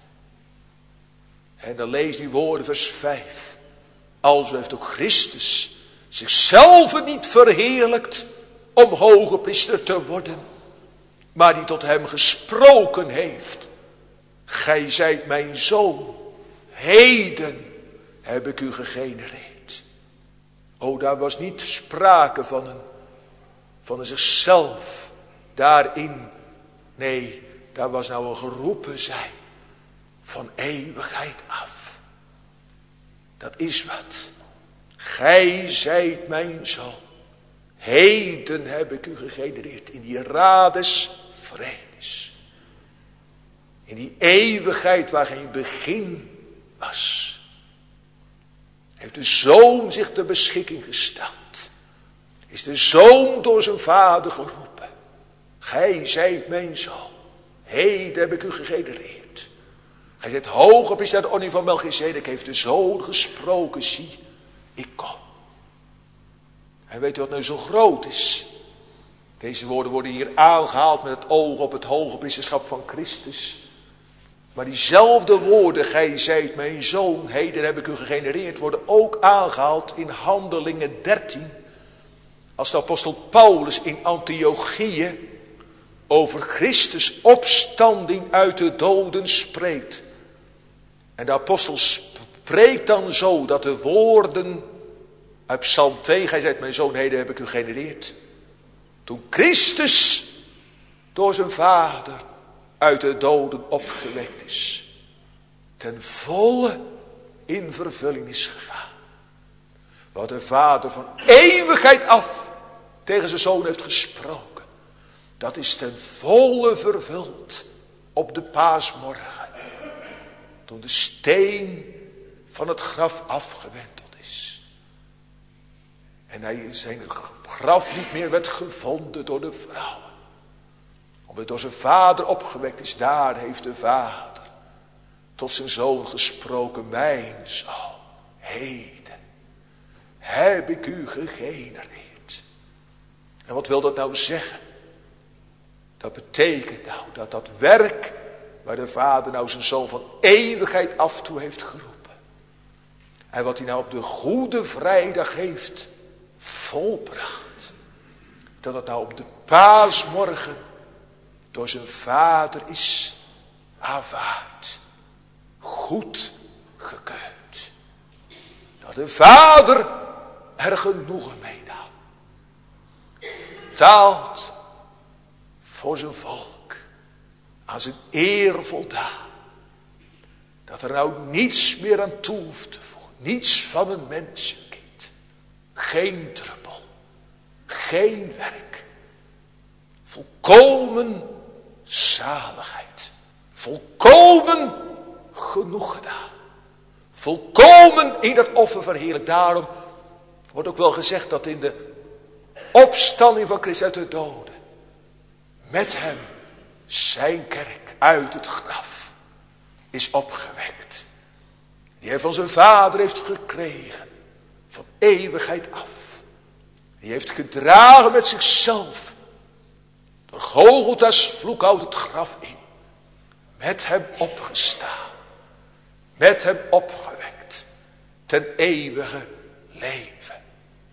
En dan lees die woorden vers vijf. Alzo heeft ook Christus zichzelf niet verheerlijkt om hoge priester te worden. Maar die tot hem gesproken heeft. Gij zijt mijn zoon. Heden heb ik u gegenereerd. O, daar was niet sprake van een, van een zichzelf daarin. Nee, daar was nou een geroepen zijn. Van eeuwigheid af. Dat is wat. Gij zijt mijn zoon. Heden heb ik u gegenereerd. In die rades vredes. In die eeuwigheid waar geen begin was. Heeft de zoon zich ter beschikking gesteld. Is de zoon door zijn vader geroepen. Gij zijt mijn zoon. Heden heb ik u gegenereerd. Gij zijt hoog op is dat de ording van Melchizedek. Heeft de zoon gesproken. Zie, ik kom. En weet u wat nou zo groot is? Deze woorden worden hier aangehaald met het oog op het hoge priesterschap van Christus. Maar diezelfde woorden, gij zijt mijn zoon, heden heb ik u gegenereerd, worden ook aangehaald in Handelingen dertien. Als de apostel Paulus in Antiochië over Christus opstanding uit de doden spreekt. En de apostel spreekt dan zo dat de woorden uit Psalm twee, gij zijt mijn zoon, heden heb ik u gegenereerd. Toen Christus door zijn Vader uit de doden opgewekt is. Ten volle in vervulling is gegaan. Wat de Vader van eeuwigheid af tegen zijn Zoon heeft gesproken. Dat is ten volle vervuld op de paasmorgen. Toen de steen van het graf afgewenteld is. En hij in zijn graf niet meer werd gevonden door de vrouwen. Omdat door zijn Vader opgewekt is, daar heeft de Vader tot zijn Zoon gesproken. Mijn Zoon, heden heb ik u gegenereerd. En wat wil dat nou zeggen? Dat betekent nou dat dat werk waar de Vader nou zijn Zoon van eeuwigheid af toe heeft geroepen. En wat hij nou op de Goede Vrijdag heeft volbracht. Dat het nou op de paasmorgen door zijn Vader is aanvaard. Goed gekeurd. Dat de Vader er genoegen mee nam. Taalt voor zijn volk aan zijn eer voldaan. Dat er nou niets meer aan toe hoeft te voegen. Niets van een mensenkind. Geen druppel. Geen werk. Volkomen zaligheid. Volkomen genoeg gedaan. Volkomen in dat offer verheerlijk. Daarom wordt ook wel gezegd dat in de opstanding van Christus uit de doden. Met hem zijn kerk uit het graf is opgewekt. Die hij van zijn Vader heeft gekregen. Van eeuwigheid af. Die heeft gedragen met zichzelf. Door Golgotha's vloekhout het graf in. Met hem opgestaan. Met hem opgewekt. Ten eeuwige leven.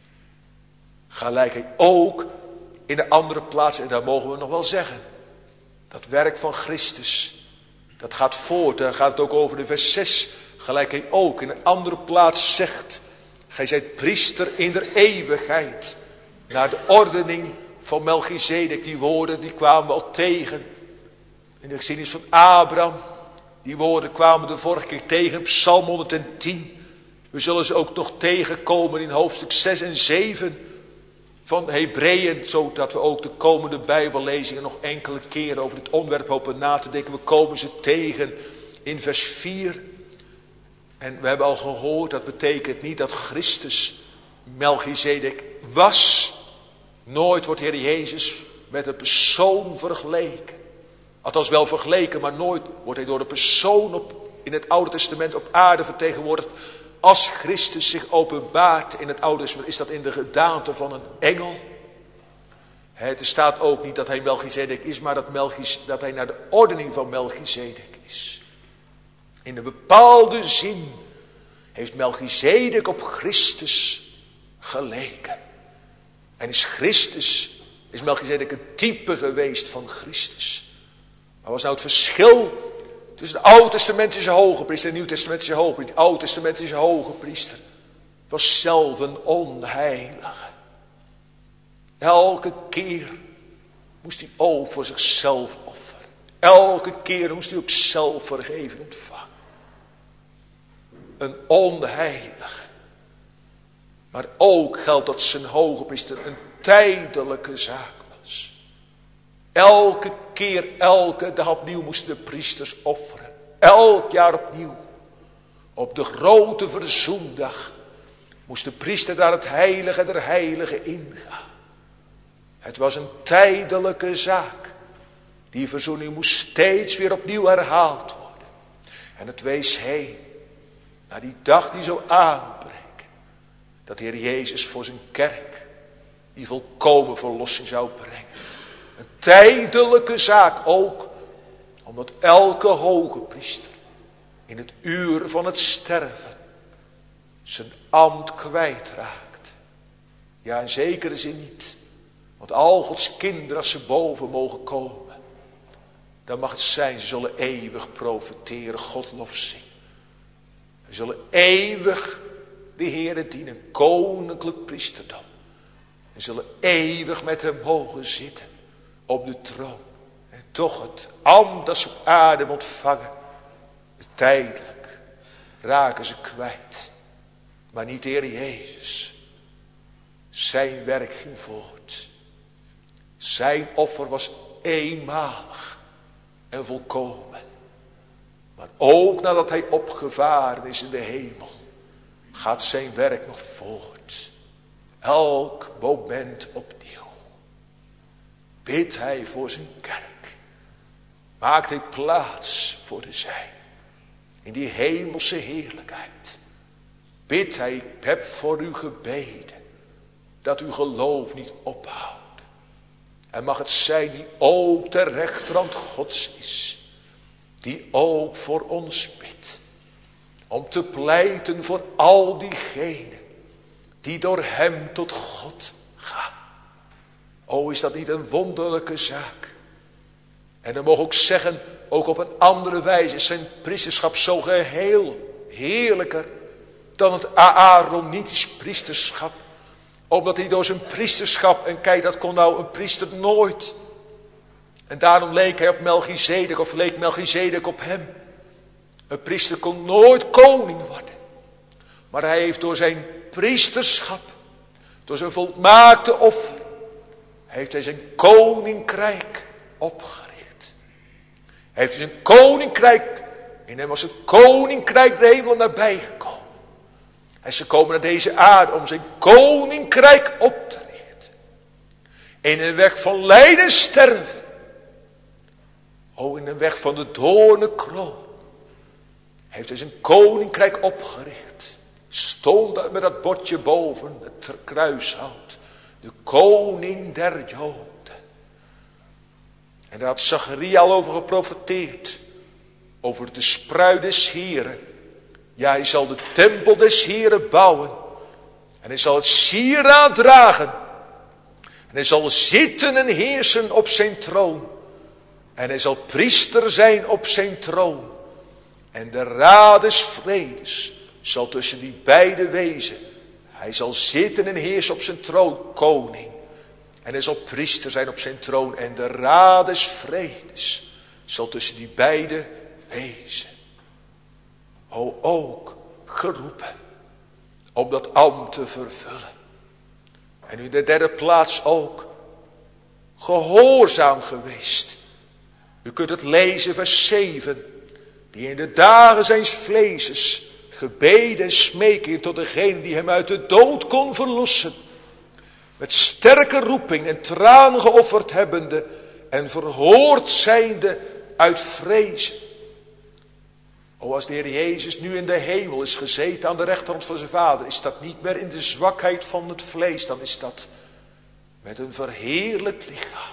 Gelijk hij ook in de andere plaats. En daar mogen we nog wel zeggen. Dat werk van Christus. Dat gaat voort. Daar gaat het ook over de vers zes. Gelijk hij ook in een andere plaats zegt. Gij zijt priester in der eeuwigheid. Naar de ordening van Melchizedek. Die woorden die kwamen we al tegen. In de geschiedenis van Abraham. Die woorden kwamen de vorige keer tegen. Psalm honderdtien. We zullen ze ook nog tegenkomen in hoofdstuk zes en zeven. Van Hebreeën. Zodat we ook de komende Bijbellezingen nog enkele keren over dit onderwerp hopen na te denken. We komen ze tegen in vers vier. En we hebben al gehoord. Dat betekent niet dat Christus Melchizedek was. Nooit wordt Heer Jezus met een persoon vergeleken. Althans wel vergeleken, maar nooit wordt hij door een persoon op, in het Oude Testament op aarde vertegenwoordigd. Als Christus zich openbaart in het Oude Testament, is dat in de gedaante van een engel. Het staat ook niet dat hij Melchizedek is, maar dat, Melchis, dat hij naar de ordening van Melchizedek is. In een bepaalde zin heeft Melchizedek op Christus geleken. En is Christus, is Melchizedek een type geweest van Christus. Maar wat is nou het verschil tussen de Oud-testamentische hoge priester en de Nieuw-testamentische hoge priester? De Oud-testamentische hoge priester was zelf een onheilige. Elke keer moest hij ook voor zichzelf offeren. Elke keer moest hij ook zelf vergeven ontvangen. Een onheilige. Maar ook geldt dat zijn hoge priester een tijdelijke zaak was. Elke keer, elke dag opnieuw moesten de priesters offeren. Elk jaar opnieuw. Op de grote verzoendag moest de priester daar het heilige der heiligen ingaan. Het was een tijdelijke zaak. Die verzoening moest steeds weer opnieuw herhaald worden. En het wees heen naar die dag die zo aanbreekt. Dat de Heer Jezus voor zijn kerk die volkomen verlossing zou brengen. Een tijdelijke zaak ook. Omdat elke hoge priester in het uur van het sterven zijn ambt kwijtraakt. Ja, in zekere zin niet. Want al Gods kinderen, als ze boven mogen komen, dan mag het zijn, ze zullen eeuwig profeteren, God lof zingen. Ze zullen eeuwig de Heere dienen, koninklijk priesterdom. En zullen eeuwig met hem mogen zitten op de troon. En toch het ambt dat ze op aarde ontvangen. Tijdelijk raken ze kwijt. Maar niet de Heer Jezus. Zijn werk ging voort. Zijn offer was eenmalig en volkomen. Maar ook nadat hij opgevaren is in de hemel, gaat zijn werk nog voort. Elk moment opnieuw. Bidt hij voor zijn kerk. Maakt hij plaats voor de zijn. In die hemelse heerlijkheid. Bidt hij, ik heb voor u gebeden. Dat uw geloof niet ophoudt. En mag het zijn die ook de rechterhand Gods is. Die ook voor ons bidt. Om te pleiten voor al diegenen. Die door hem tot God gaan. O, is dat niet een wonderlijke zaak. En dan mogen ook zeggen, ook op een andere wijze is zijn priesterschap zo geheel heerlijker dan het Aaronitisch priesterschap. Omdat hij door zijn priesterschap, en kijk, dat kon nou een priester nooit. En daarom leek hij op Melchizedek, of leek Melchizedek op hem. Een priester kon nooit koning worden. Maar hij heeft door zijn priesterschap, door zijn volmaakte offer, heeft hij zijn koninkrijk opgericht. Hij heeft zijn koninkrijk, in hem was het koninkrijk de hemel nabij gekomen. En ze komen naar deze aarde om zijn koninkrijk op te richten. In een weg van lijden en sterven. O, in een weg van de doornenkroon. Heeft hij zijn koninkrijk opgericht. Stond daar met dat bordje boven het kruishout. De koning der Joden. En daar had Zacharia al over geprofeteerd. Over de spruit des Heren. Ja, hij zal de tempel des Heren bouwen. En hij zal het sieraad dragen. En hij zal zitten en heersen op zijn troon. En hij zal priester zijn op zijn troon. En de raad des vredes zal tussen die beide wezen. Hij zal zitten en heersen op zijn troon, koning. En hij zal priester zijn op zijn troon. En de raad des vredes zal tussen die beide wezen. O, ook geroepen om dat ambt te vervullen. En in de derde plaats ook gehoorzaam geweest. U kunt het lezen vers zeven. Die in de dagen zijns vleeses gebeden en smeken tot degene die hem uit de dood kon verlossen. Met sterke roeping en traan geofferd hebbende en verhoord zijnde uit vrezen. O, als de Heer Jezus nu in de hemel is gezeten aan de rechterhand van zijn Vader, is dat niet meer in de zwakheid van het vlees, dan is dat met een verheerlijkt lichaam.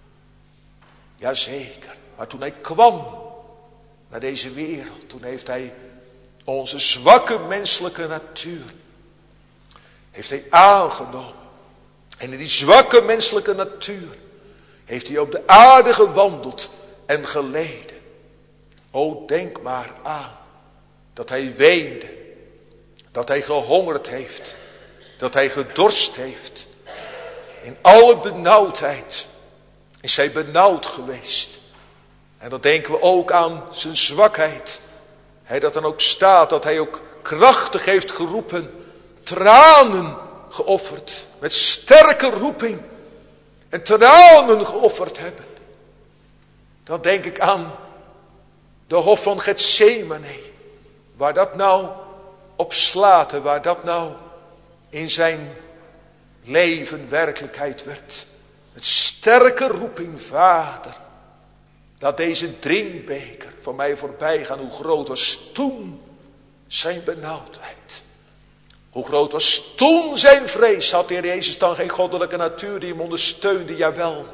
Jazeker, maar toen hij kwam naar deze wereld, toen heeft hij onze zwakke menselijke natuur, heeft hij aangenomen. En in die zwakke menselijke natuur heeft hij op de aarde gewandeld en geleden. O, denk maar aan dat hij weende, dat hij gehongerd heeft, dat hij gedorst heeft. In alle benauwdheid is hij benauwd geweest. En dan denken we ook aan zijn zwakheid. Hij dat dan ook staat, dat hij ook krachtig heeft geroepen, tranen geofferd, met sterke roeping en tranen geofferd hebben. Dan denk ik aan de hof van Getsemane, waar dat nou op slaat en waar dat nou in zijn leven werkelijkheid werd. Met sterke roeping, Vader, dat deze drinkbeker van mij voorbij gaan. Hoe groot was toen zijn benauwdheid. Hoe groot was toen zijn vrees. Had de Heer Jezus dan geen goddelijke natuur die hem ondersteunde? Jawel.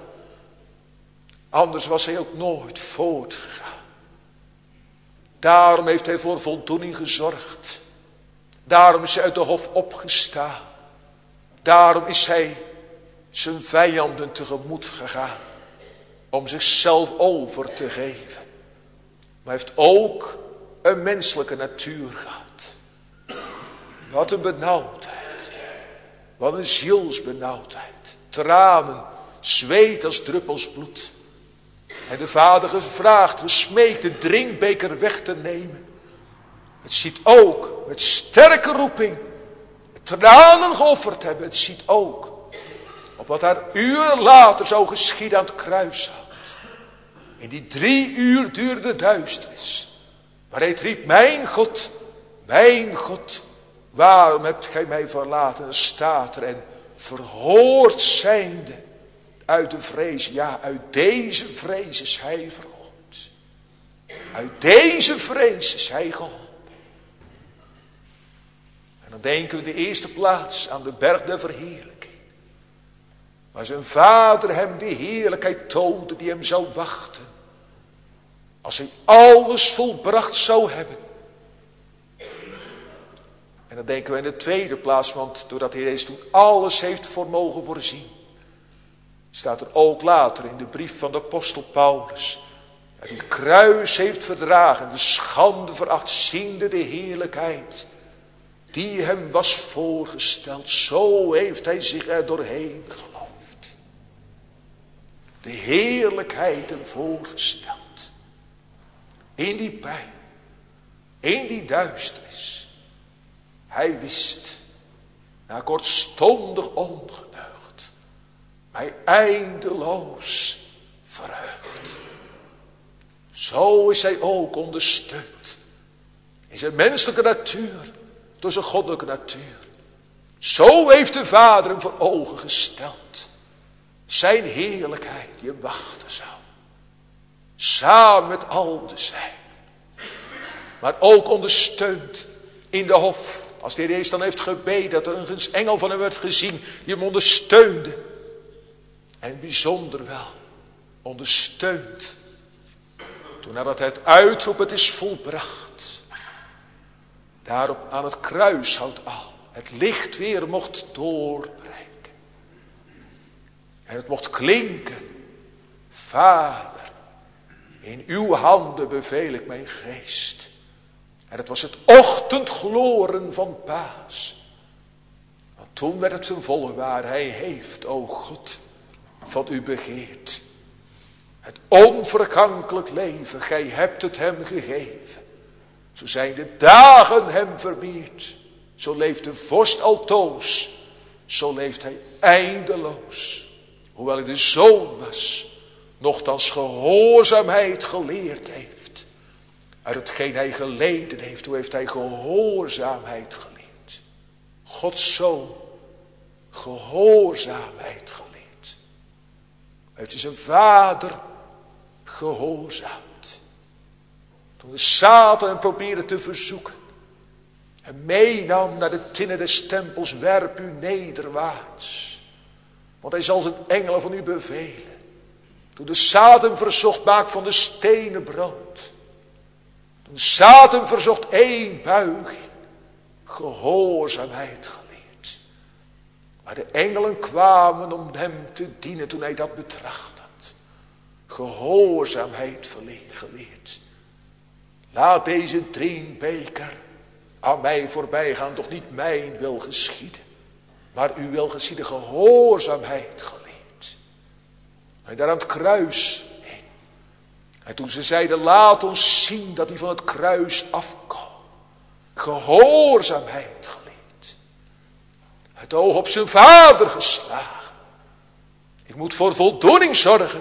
Anders was hij ook nooit voortgegaan. Daarom heeft hij voor voldoening gezorgd. Daarom is hij uit de hof opgestaan. Daarom is hij zijn vijanden tegemoet gegaan. Om zichzelf over te geven. Maar hij heeft ook een menselijke natuur gehad. Wat een benauwdheid. Wat een zielsbenauwdheid. tranen, zweet als druppels bloed. En de vader gevraagd, gesmeekt de drinkbeker weg te nemen. Het ziet ook met sterke roeping tranen geofferd hebben. Het ziet ook op wat haar uren later zou geschieden aan het kruishout. In die drie uur duurde duisternis. Maar hij riep, mijn God, mijn God, waarom hebt gij mij verlaten? En staat er, en verhoord zijnde uit de vrees. Ja, uit deze vrees is hij verhoord. Uit deze vrees is hij geholpen. En dan denken we in de eerste plaats aan de berg der verheerlijking. Waar zijn vader hem de heerlijkheid toonde die hem zou wachten. Als hij alles volbracht zou hebben. En dan denken we in de tweede plaats, want doordat hij deze toen alles heeft voor mogen voorzien. Staat er ook later in de brief van de apostel Paulus. Dat hij het kruis heeft verdragen, de schande veracht, ziende de heerlijkheid die hem was voorgesteld. Zo heeft hij zich er doorheen geloofd. De heerlijkheid hem voorgesteld. In die pijn, in die duisternis. Hij wist, na kortstondig ongeneugd, mij eindeloos verheugd. Zo is hij ook ondersteund in zijn menselijke natuur door zijn goddelijke natuur. Zo heeft de Vader hem voor ogen gesteld. Zijn heerlijkheid die hem wachten zou. Samen met al de zijn. Maar ook ondersteund in de hof. Als de Heer Jezus dan heeft gebeden dat er een engel van hem werd gezien die hem ondersteunde. En bijzonder wel ondersteund. Toen nadat hij het uitroep, het is volbracht. Daarop aan het kruishout al het licht weer mocht doorbreken. En het mocht klinken. Vader, in uw handen beveel ik mijn geest. En het was het ochtendgloren van Paas. Want toen werd het zijn volle waar. Hij heeft, o God, van u begeerd. Het onvergankelijk leven, gij hebt het hem gegeven. Zo zijn de dagen hem vermeerd. Zo leeft de vorst altoos. Zo leeft hij eindeloos. Hoewel hij de zoon was, nochtans gehoorzaamheid geleerd heeft. Uit hetgeen hij geleden heeft, hoe heeft hij gehoorzaamheid geleerd. Gods zoon, gehoorzaamheid geleerd. Heeft hij zijn vader gehoorzaamd. Toen de Satan hem probeerde te verzoeken. En meenam naar de tinnen des tempels, werp u nederwaarts. Want hij zal zijn engelen van u bevelen. Toen de Satan verzocht, maak van de stenen brood. Toen de Satan verzocht één buiging. Gehoorzaamheid geleerd. Maar de engelen kwamen om hem te dienen toen hij dat betracht had. Gehoorzaamheid geleerd. Laat deze drinkbeker aan mij voorbij gaan, toch niet mijn wil geschieden, maar uw wil geschieden. Gehoorzaamheid geleerd. En daar aan het kruis heen. En toen ze zeiden, laat ons zien dat hij van het kruis afkomt. Gehoorzaamheid geleerd. Het oog op zijn vader geslagen. Ik moet voor voldoening zorgen.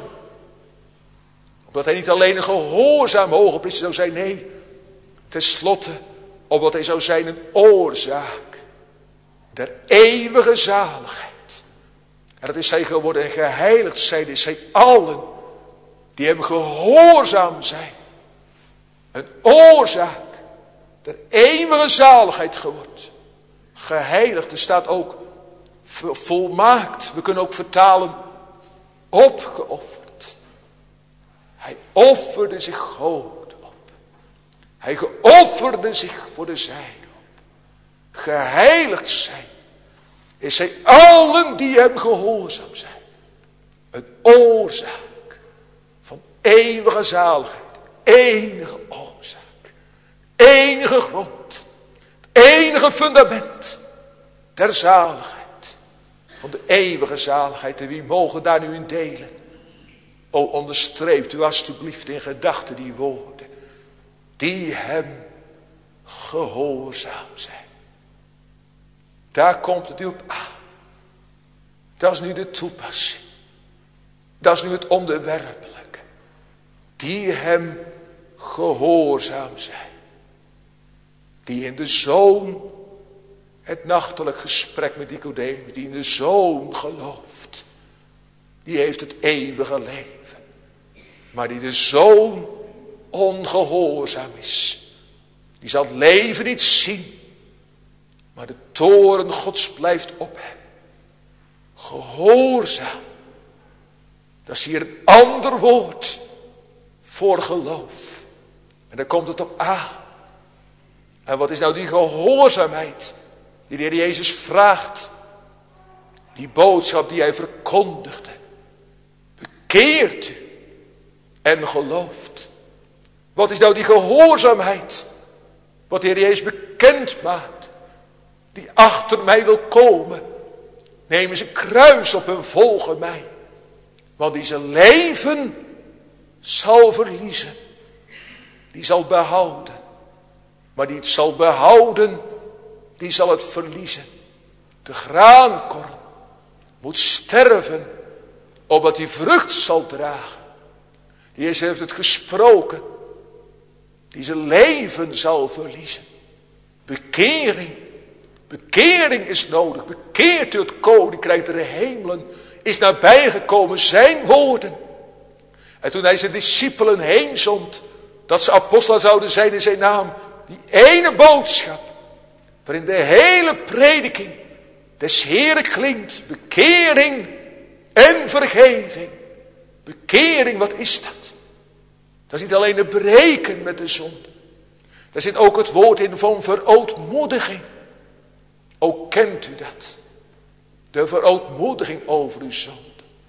Omdat hij niet alleen een gehoorzaam hogepriester zou zijn. Nee, tenslotte, omdat hij zou zijn een oorzaak der eeuwige zaligheid. En dat is hij geworden en geheiligd zijn is hij allen die hem gehoorzaam zijn. Een oorzaak der eeuwige zaligheid geworden. Geheiligd, er staat ook volmaakt. We kunnen ook vertalen opgeofferd. Hij offerde zich God op. Hij geofferde zich voor de zijne op. Geheiligd zijn is hij allen die hem gehoorzaam zijn. Een oorzaak van eeuwige zaligheid. Enige oorzaak. Enige grond. Enige fundament der zaligheid. van de eeuwige zaligheid. En wie mogen daar nu in delen? O, onderstreept u alstublieft in gedachten die woorden. Die hem gehoorzaam zijn. Daar komt het u op aan. Dat is nu de toepassing. Dat is nu het onderwerpelijke. Die hem gehoorzaam zijn. Die in de Zoon, het nachtelijk gesprek met Nicodemus, die in de Zoon gelooft. Die heeft het eeuwige leven. Maar die de Zoon ongehoorzaam is. Die zal het leven niet zien. Maar de toorn Gods blijft op hem. Gehoorzaam. Dat is hier een ander woord voor geloof. En daar komt het op aan. En wat is nou die gehoorzaamheid die de Heer Jezus vraagt? Die boodschap die hij verkondigde. Bekeert u en gelooft. Wat is nou die gehoorzaamheid? Wat de Heer Jezus bekend maakt. Die achter mij wil komen. Nemen ze kruis op en volgen mij. Want die zijn leven zal verliezen. Die zal behouden. Maar die het zal behouden, die zal het verliezen. De graankorn moet sterven, opdat hij vrucht zal dragen. De Heer heeft het gesproken. Die zijn leven zal verliezen. Bekering. Bekering is nodig. Bekeert u, het koninkrijk der hemelen is nabijgekomen, zijn woorden. En toen hij zijn discipelen heen zond, dat ze apostelen zouden zijn in zijn naam, die ene boodschap, waarin de hele prediking des Heeren klinkt, bekering en vergeving. Bekering, wat is dat? Dat is niet alleen het breken met de zonde. Daar zit ook het woord in van verootmoediging. Ook kent u dat. De verootmoediging over uw zonde.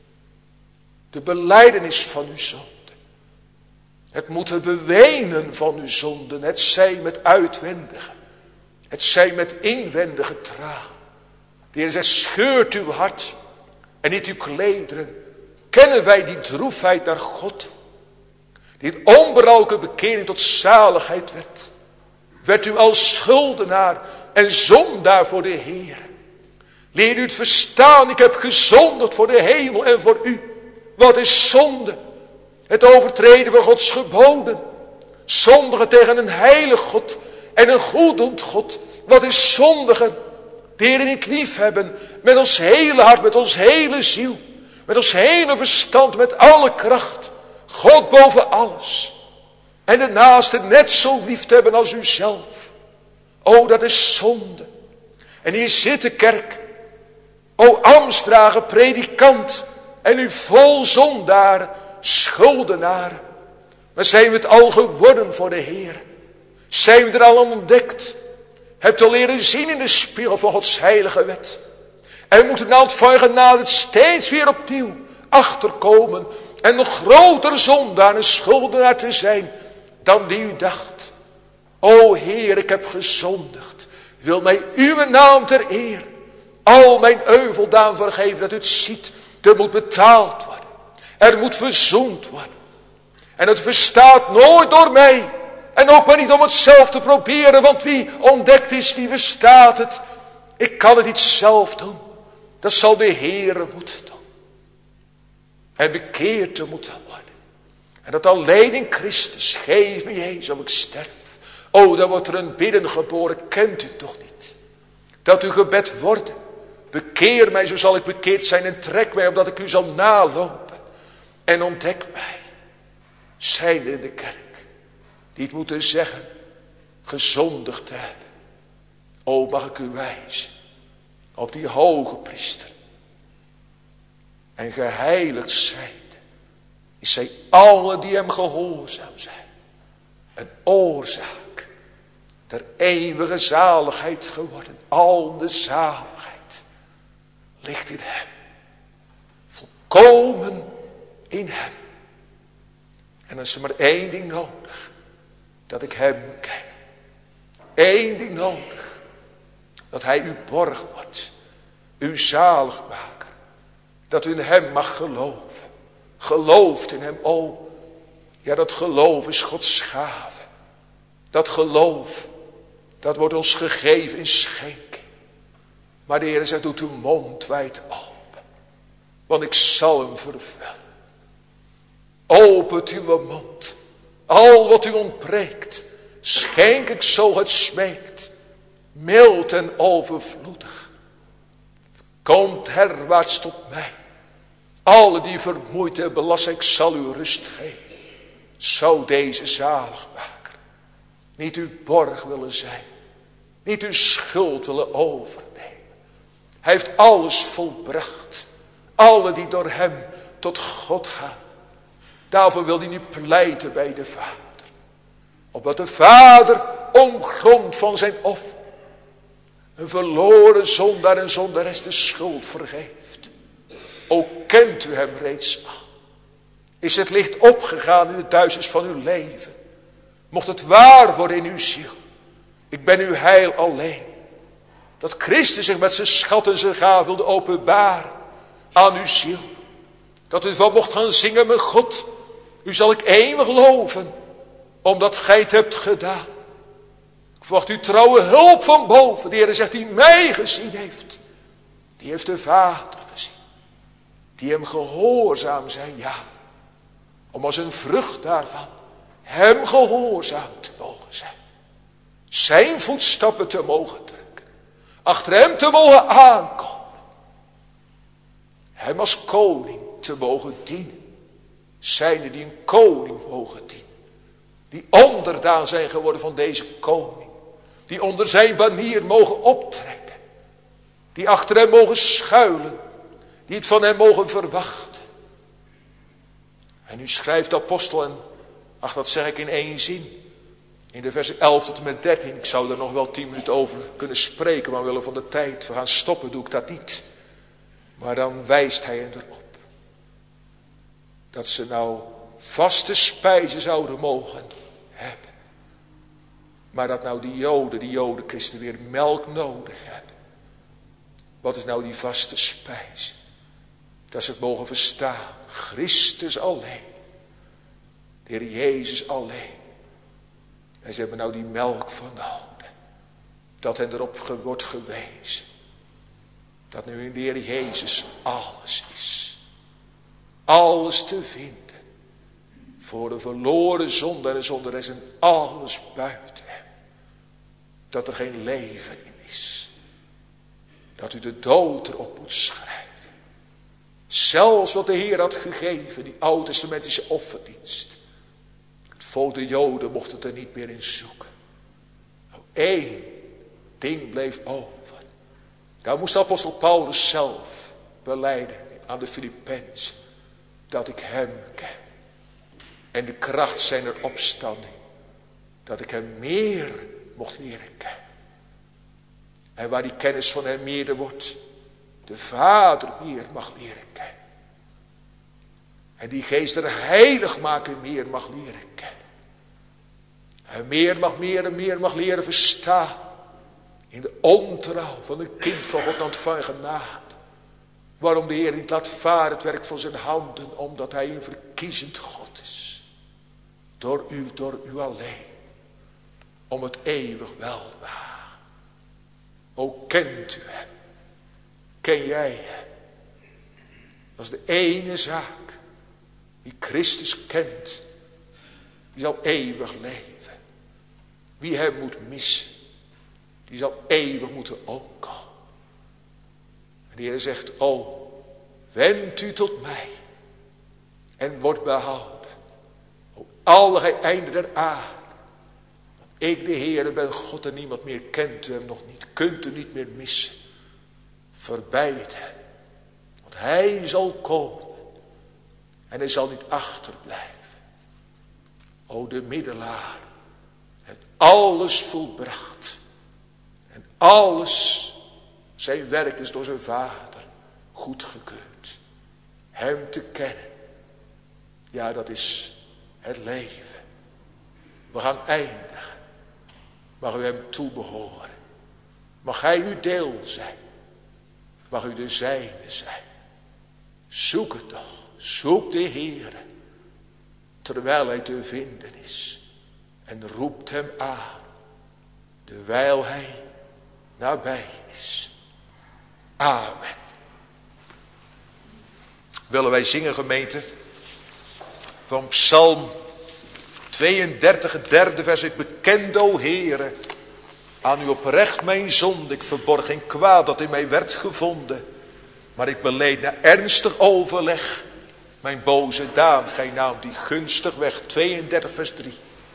De belijdenis van uw zonde. Het moeten bewenen van uw zonden. Het zij met uitwendige. Het zij met inwendige traan. De Heer zegt, scheurt uw hart en niet uw klederen. Kennen wij die droefheid naar God? Die in onberouwelijke bekering tot zaligheid werd. Werd u als schuldenaar en zondaar voor de Heer. Leer u het verstaan, ik heb gezondigd voor de hemel en voor u. Wat is zonde? Het overtreden van Gods geboden. Zondigen tegen een heilig God en een goeddoend God. Wat is zondigen? De Heer niet lief hebben met ons hele hart, met ons hele ziel. Met ons hele verstand, met alle kracht. God boven alles. En de naaste net zo lief te hebben als uzelf. O, dat is zonde. En hier zit de kerk. O, ambtsdrager, predikant. En u vol zondaar, schuldenaar. Maar zijn we het al geworden voor de Heer? Zijn we er al ontdekt? Hebt u al leren zien in de spiegel van Gods heilige wet? En we moeten nou het van genade steeds weer opnieuw achterkomen. En nog groter zondaar en schuldenaar te zijn dan die u dacht. O Heer, ik heb gezondigd. Wil mij uw naam ter eer. Al mijn euveldaan vergeven, dat u het ziet. Er moet betaald worden. Er moet verzoend worden. En het verstaat nooit door mij. En ook maar niet om het zelf te proberen. Want wie ontdekt is, die verstaat het. Ik kan het niet zelf doen. Dat zal de Heere moeten doen. En bekeerd te moeten worden. En dat alleen in Christus. Geef me Jezus of ik sterf. O, dan wordt er een bidden geboren. Kent u toch niet? Dat uw gebed wordt. Bekeer mij, zo zal ik bekeerd zijn. En trek mij, opdat ik u zal nalopen. En ontdek mij. Zijn er in de kerk. Die het moeten zeggen. Gezondigd te hebben. O, mag ik u wijzen. Op die hoge priester. En geheiligd zijn. Is zij alle die hem gehoorzaam zijn. Een oorzaak. Der eeuwige zaligheid geworden. Al de zaligheid. Ligt in hem. Volkomen in hem. En dan is er maar één ding nodig. Dat ik hem ken. Eén ding nodig. Dat hij uw borg wordt. uw zaligmaker. Dat u in hem mag geloven. Gelooft in hem, o. Ja, dat geloof is Gods gave. Dat geloof, dat wordt ons gegeven in schenking. Maar de Heer zegt, doet uw mond wijd open. Want ik zal hem vervullen. Opent uw mond. Al wat u ontbreekt, schenk ik zo het smeekt. Mild en overvloedig. Komt herwaarts tot mij. Alle die vermoeid en belast, ik zal u rust geven. Zou deze zaligmaker niet uw borg willen zijn. Niet uw schuld willen overnemen. Hij heeft alles volbracht. Alle die door hem tot God gaan. Daarvoor wil hij nu pleiten bij de Vader. Opdat de Vader om grond van zijn offer een verloren zondaar en zondares de schuld vergeeft. O, kent u hem reeds al? Is het licht opgegaan in de duisternis van uw leven? Mocht het waar worden in uw ziel. Ik ben uw heil alleen. Dat Christus zich met zijn schat en zijn gaaf wilde openbaren aan uw ziel. Dat u van mocht gaan zingen met God. U zal ik eeuwig loven, omdat gij het hebt gedaan. Ik verwacht uw trouwe hulp van boven. De Heer zegt, die mij gezien heeft. Die heeft de Vader gezien. Die hem gehoorzaam zijn, ja. Om als een vrucht daarvan hem gehoorzaam te mogen zijn. Zijn voetstappen te mogen drukken. Achter hem te mogen aankomen. Hem als koning te mogen dienen. Zijne die een koning mogen dienen. Die onderdaan zijn geworden van deze koning. Die onder zijn banier mogen optrekken. Die achter hem mogen schuilen. Die het van hem mogen verwachten. En nu schrijft de apostel, en ach, dat zeg ik in één zin. In de versen elf tot en met dertien. Ik zou er nog wel tien minuten over kunnen spreken. Maar omwille van de tijd, we gaan stoppen, doe ik dat niet. Maar dan wijst hij hen erop. Dat ze nou vaste spijzen zouden mogen hebben. Maar dat nou die joden, die jodenchristen weer melk nodig hebben. Wat is nou die vaste spijze? Dat ze het mogen verstaan. Christus alleen. De Heer Jezus alleen. En ze hebben nou die melk van nodig. Dat hen erop wordt gewezen. Dat nu in de Heer Jezus alles is. Alles te vinden. Voor de verloren zondaar en zondares en alles buiten hem. Dat er geen leven in is. Dat u de dood erop moet schrijven. Zelfs wat de Heer had gegeven, die oud-testamentische offerdienst. Het volk de Joden mocht het er niet meer in zoeken. Nou, één ding bleef over. Daar moest de apostel Paulus zelf belijden aan de Filippenzen. Dat ik hem ken. En de kracht zijner opstanding. Dat ik hem meer mocht leren kennen. En waar die kennis van hem meerder wordt. De Vader meer mag leren kennen. En die geest er heilig maken meer mag leren kennen. En meer mag meer en meer mag leren verstaan. In de ontrouw van een kind van God ontvangen genade. Waarom de Heer niet laat varen het werk van zijn handen. Omdat hij een verkiezend God is. Door u, door u alleen. Om het eeuwig welbehagen. O, kent u hem? Ken jij hem? Dat is de ene zaak. Wie Christus kent. Die zal eeuwig leven. Wie hem moet missen. Die zal eeuwig moeten omkomen. En de Heer zegt, o, wend u tot mij. En word behouden. O, alle gij einden der aarde. Want ik de Heer ben God en niemand meer kent u hem nog niet. Kunt u niet meer missen. Verbeid hem. Want hij zal komen. En hij zal niet achterblijven. O, de middelaar. Heeft alles volbracht. En alles, zijn werk is door zijn Vader goedgekeurd. Hem te kennen. Ja, dat is het leven. We gaan eindigen. Mag u hem toebehoren. Mag hij uw deel zijn. mag u de zijne zijn. Zoek het nog. Zoek de Heere. Terwijl hij te vinden is. En roept hem aan. Terwijl hij nabij is. Amen. Willen wij zingen, gemeente, van Psalm tweeëndertig, het derde vers. Ik bekend, o Heere, aan u oprecht mijn zonde. Ik verborg geen kwaad dat in mij werd gevonden. Maar ik beleed na ernstig overleg mijn boze daad. Gij naam die gunstig weg. tweeëndertig vers drie.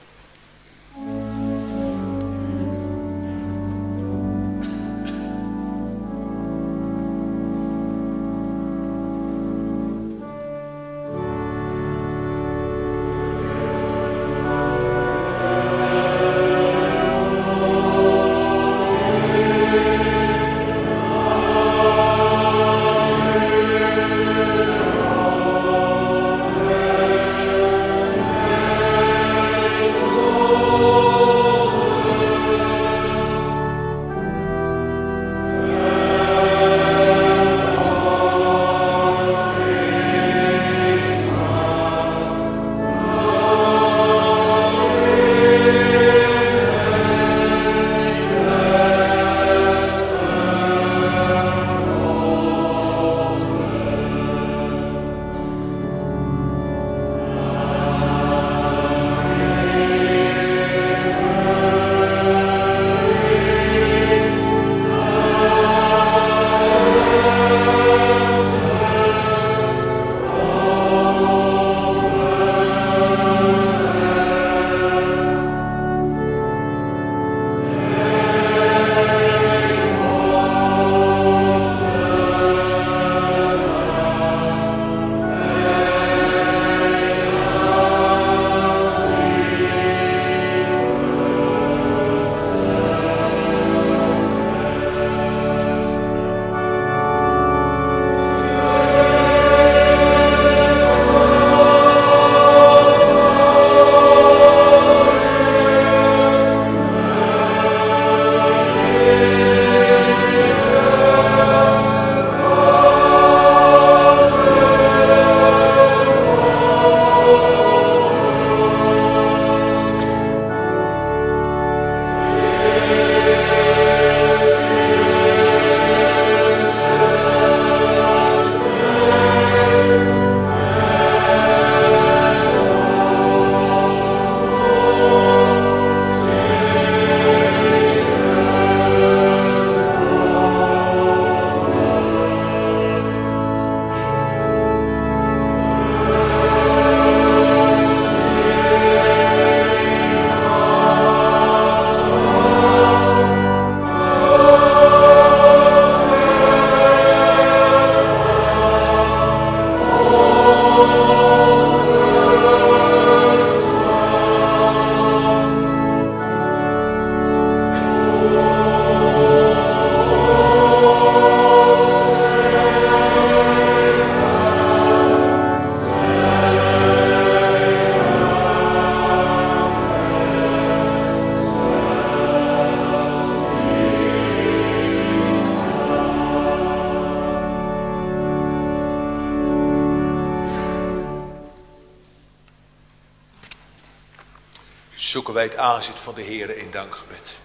zoeken wij het aanzien van de Heere in dankgebed.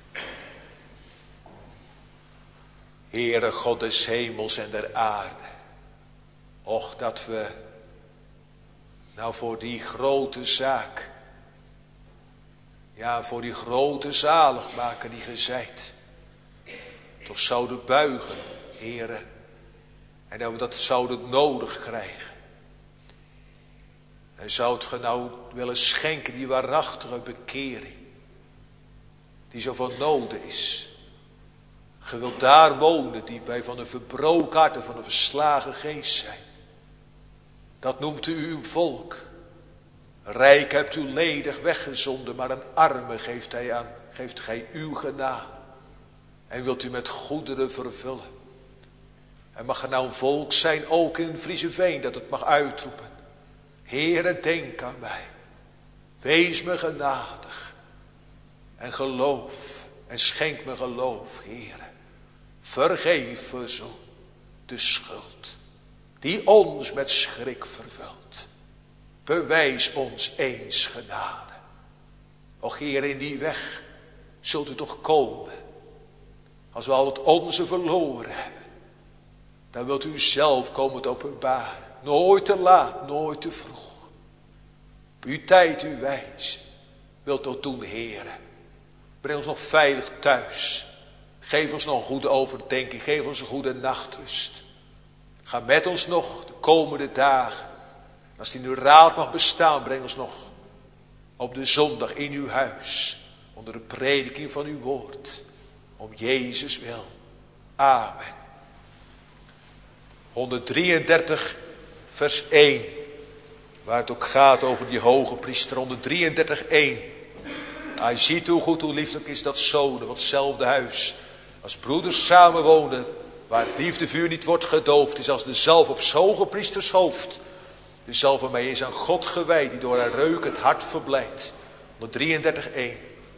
Heere God des hemels en der aarde. Och dat we nou voor die grote zaak, ja voor die grote zaligmaker die ge zijt, toch zouden buigen, Heere. En dat we dat zouden nodig krijgen. En zou het ge nou willen schenken, die waarachtige bekering, die zo van noden is. Ge wilt daar wonen, die bij van een verbroken hart en van een verslagen geest zijn. Dat noemt u uw volk. Rijk hebt u ledig weggezonden, maar een arme geeft, hij aan, geeft gij uw genade. En wilt u met goederen vervullen. En mag er nou een volk zijn, ook in Frieseveen, dat het mag uitroepen. Heere, denk aan mij. Wees me genadig. En geloof. En schenk me geloof, Heere. Vergeef verzoek. de schuld die ons met schrik vervult. Bewijs ons eens genade. Och Heer, in die weg zult u toch komen. Als we al het onze verloren hebben, dan wilt u zelf komen het openbaren. Nooit te laat, nooit te vroeg. Op uw tijd, uw wijs, wilt nog doen, Heer. Breng ons nog veilig thuis. Geef ons nog een goede overdenking. Geef ons een goede nachtrust. Ga met ons nog de komende dagen. Als die in uw raad mag bestaan, breng ons nog op de zondag in uw huis. Onder de prediking van uw woord. Om Jezus wil. Amen. honderddrieëndertig vers één. Waar het ook gaat over die hoge priester. honderddrieëndertig één. Hij ziet hoe goed, hoe lieflijk is dat zonen van hetzelfde huis. Als broeders samenwonen, waar het liefdevuur niet wordt gedoofd, is als de zalf op 's hoge priesters hoofd. De zalf van mij is aan God gewijd, die door haar reuk het hart verblijdt. honderddrieëndertig één.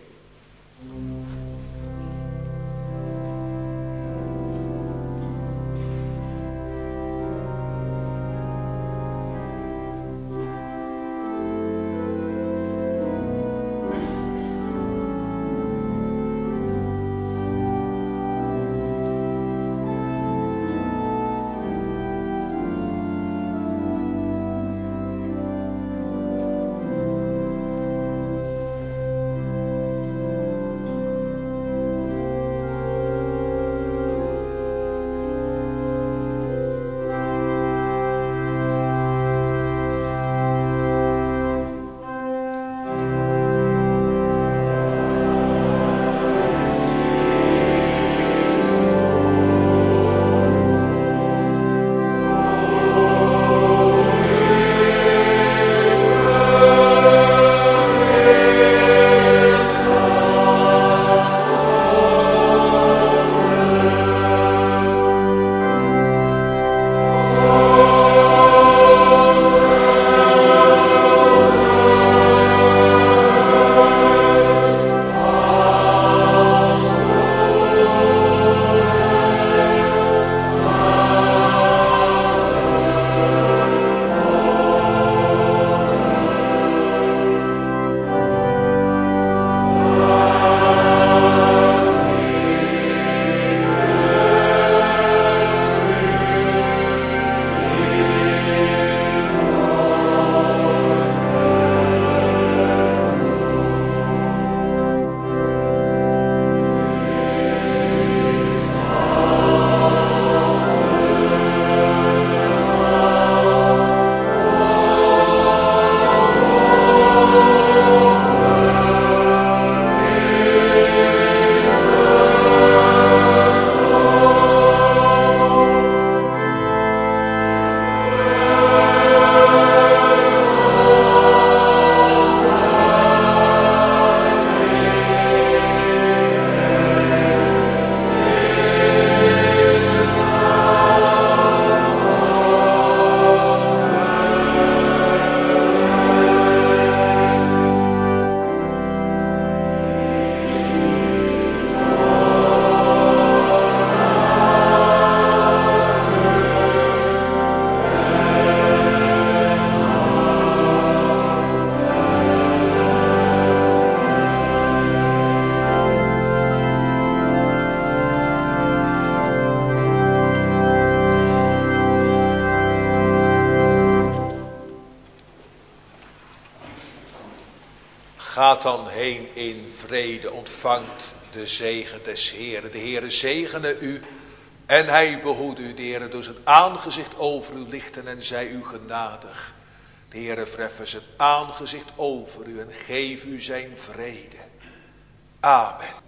Gaat dan heen in vrede, ontvangt de zegen des Heeren. De Heere zegene u en hij behoede u. De Heere doet zijn aangezicht over u lichten en zij u genadig. De Heere verheffen zijn aangezicht over u en geef u zijn vrede. Amen.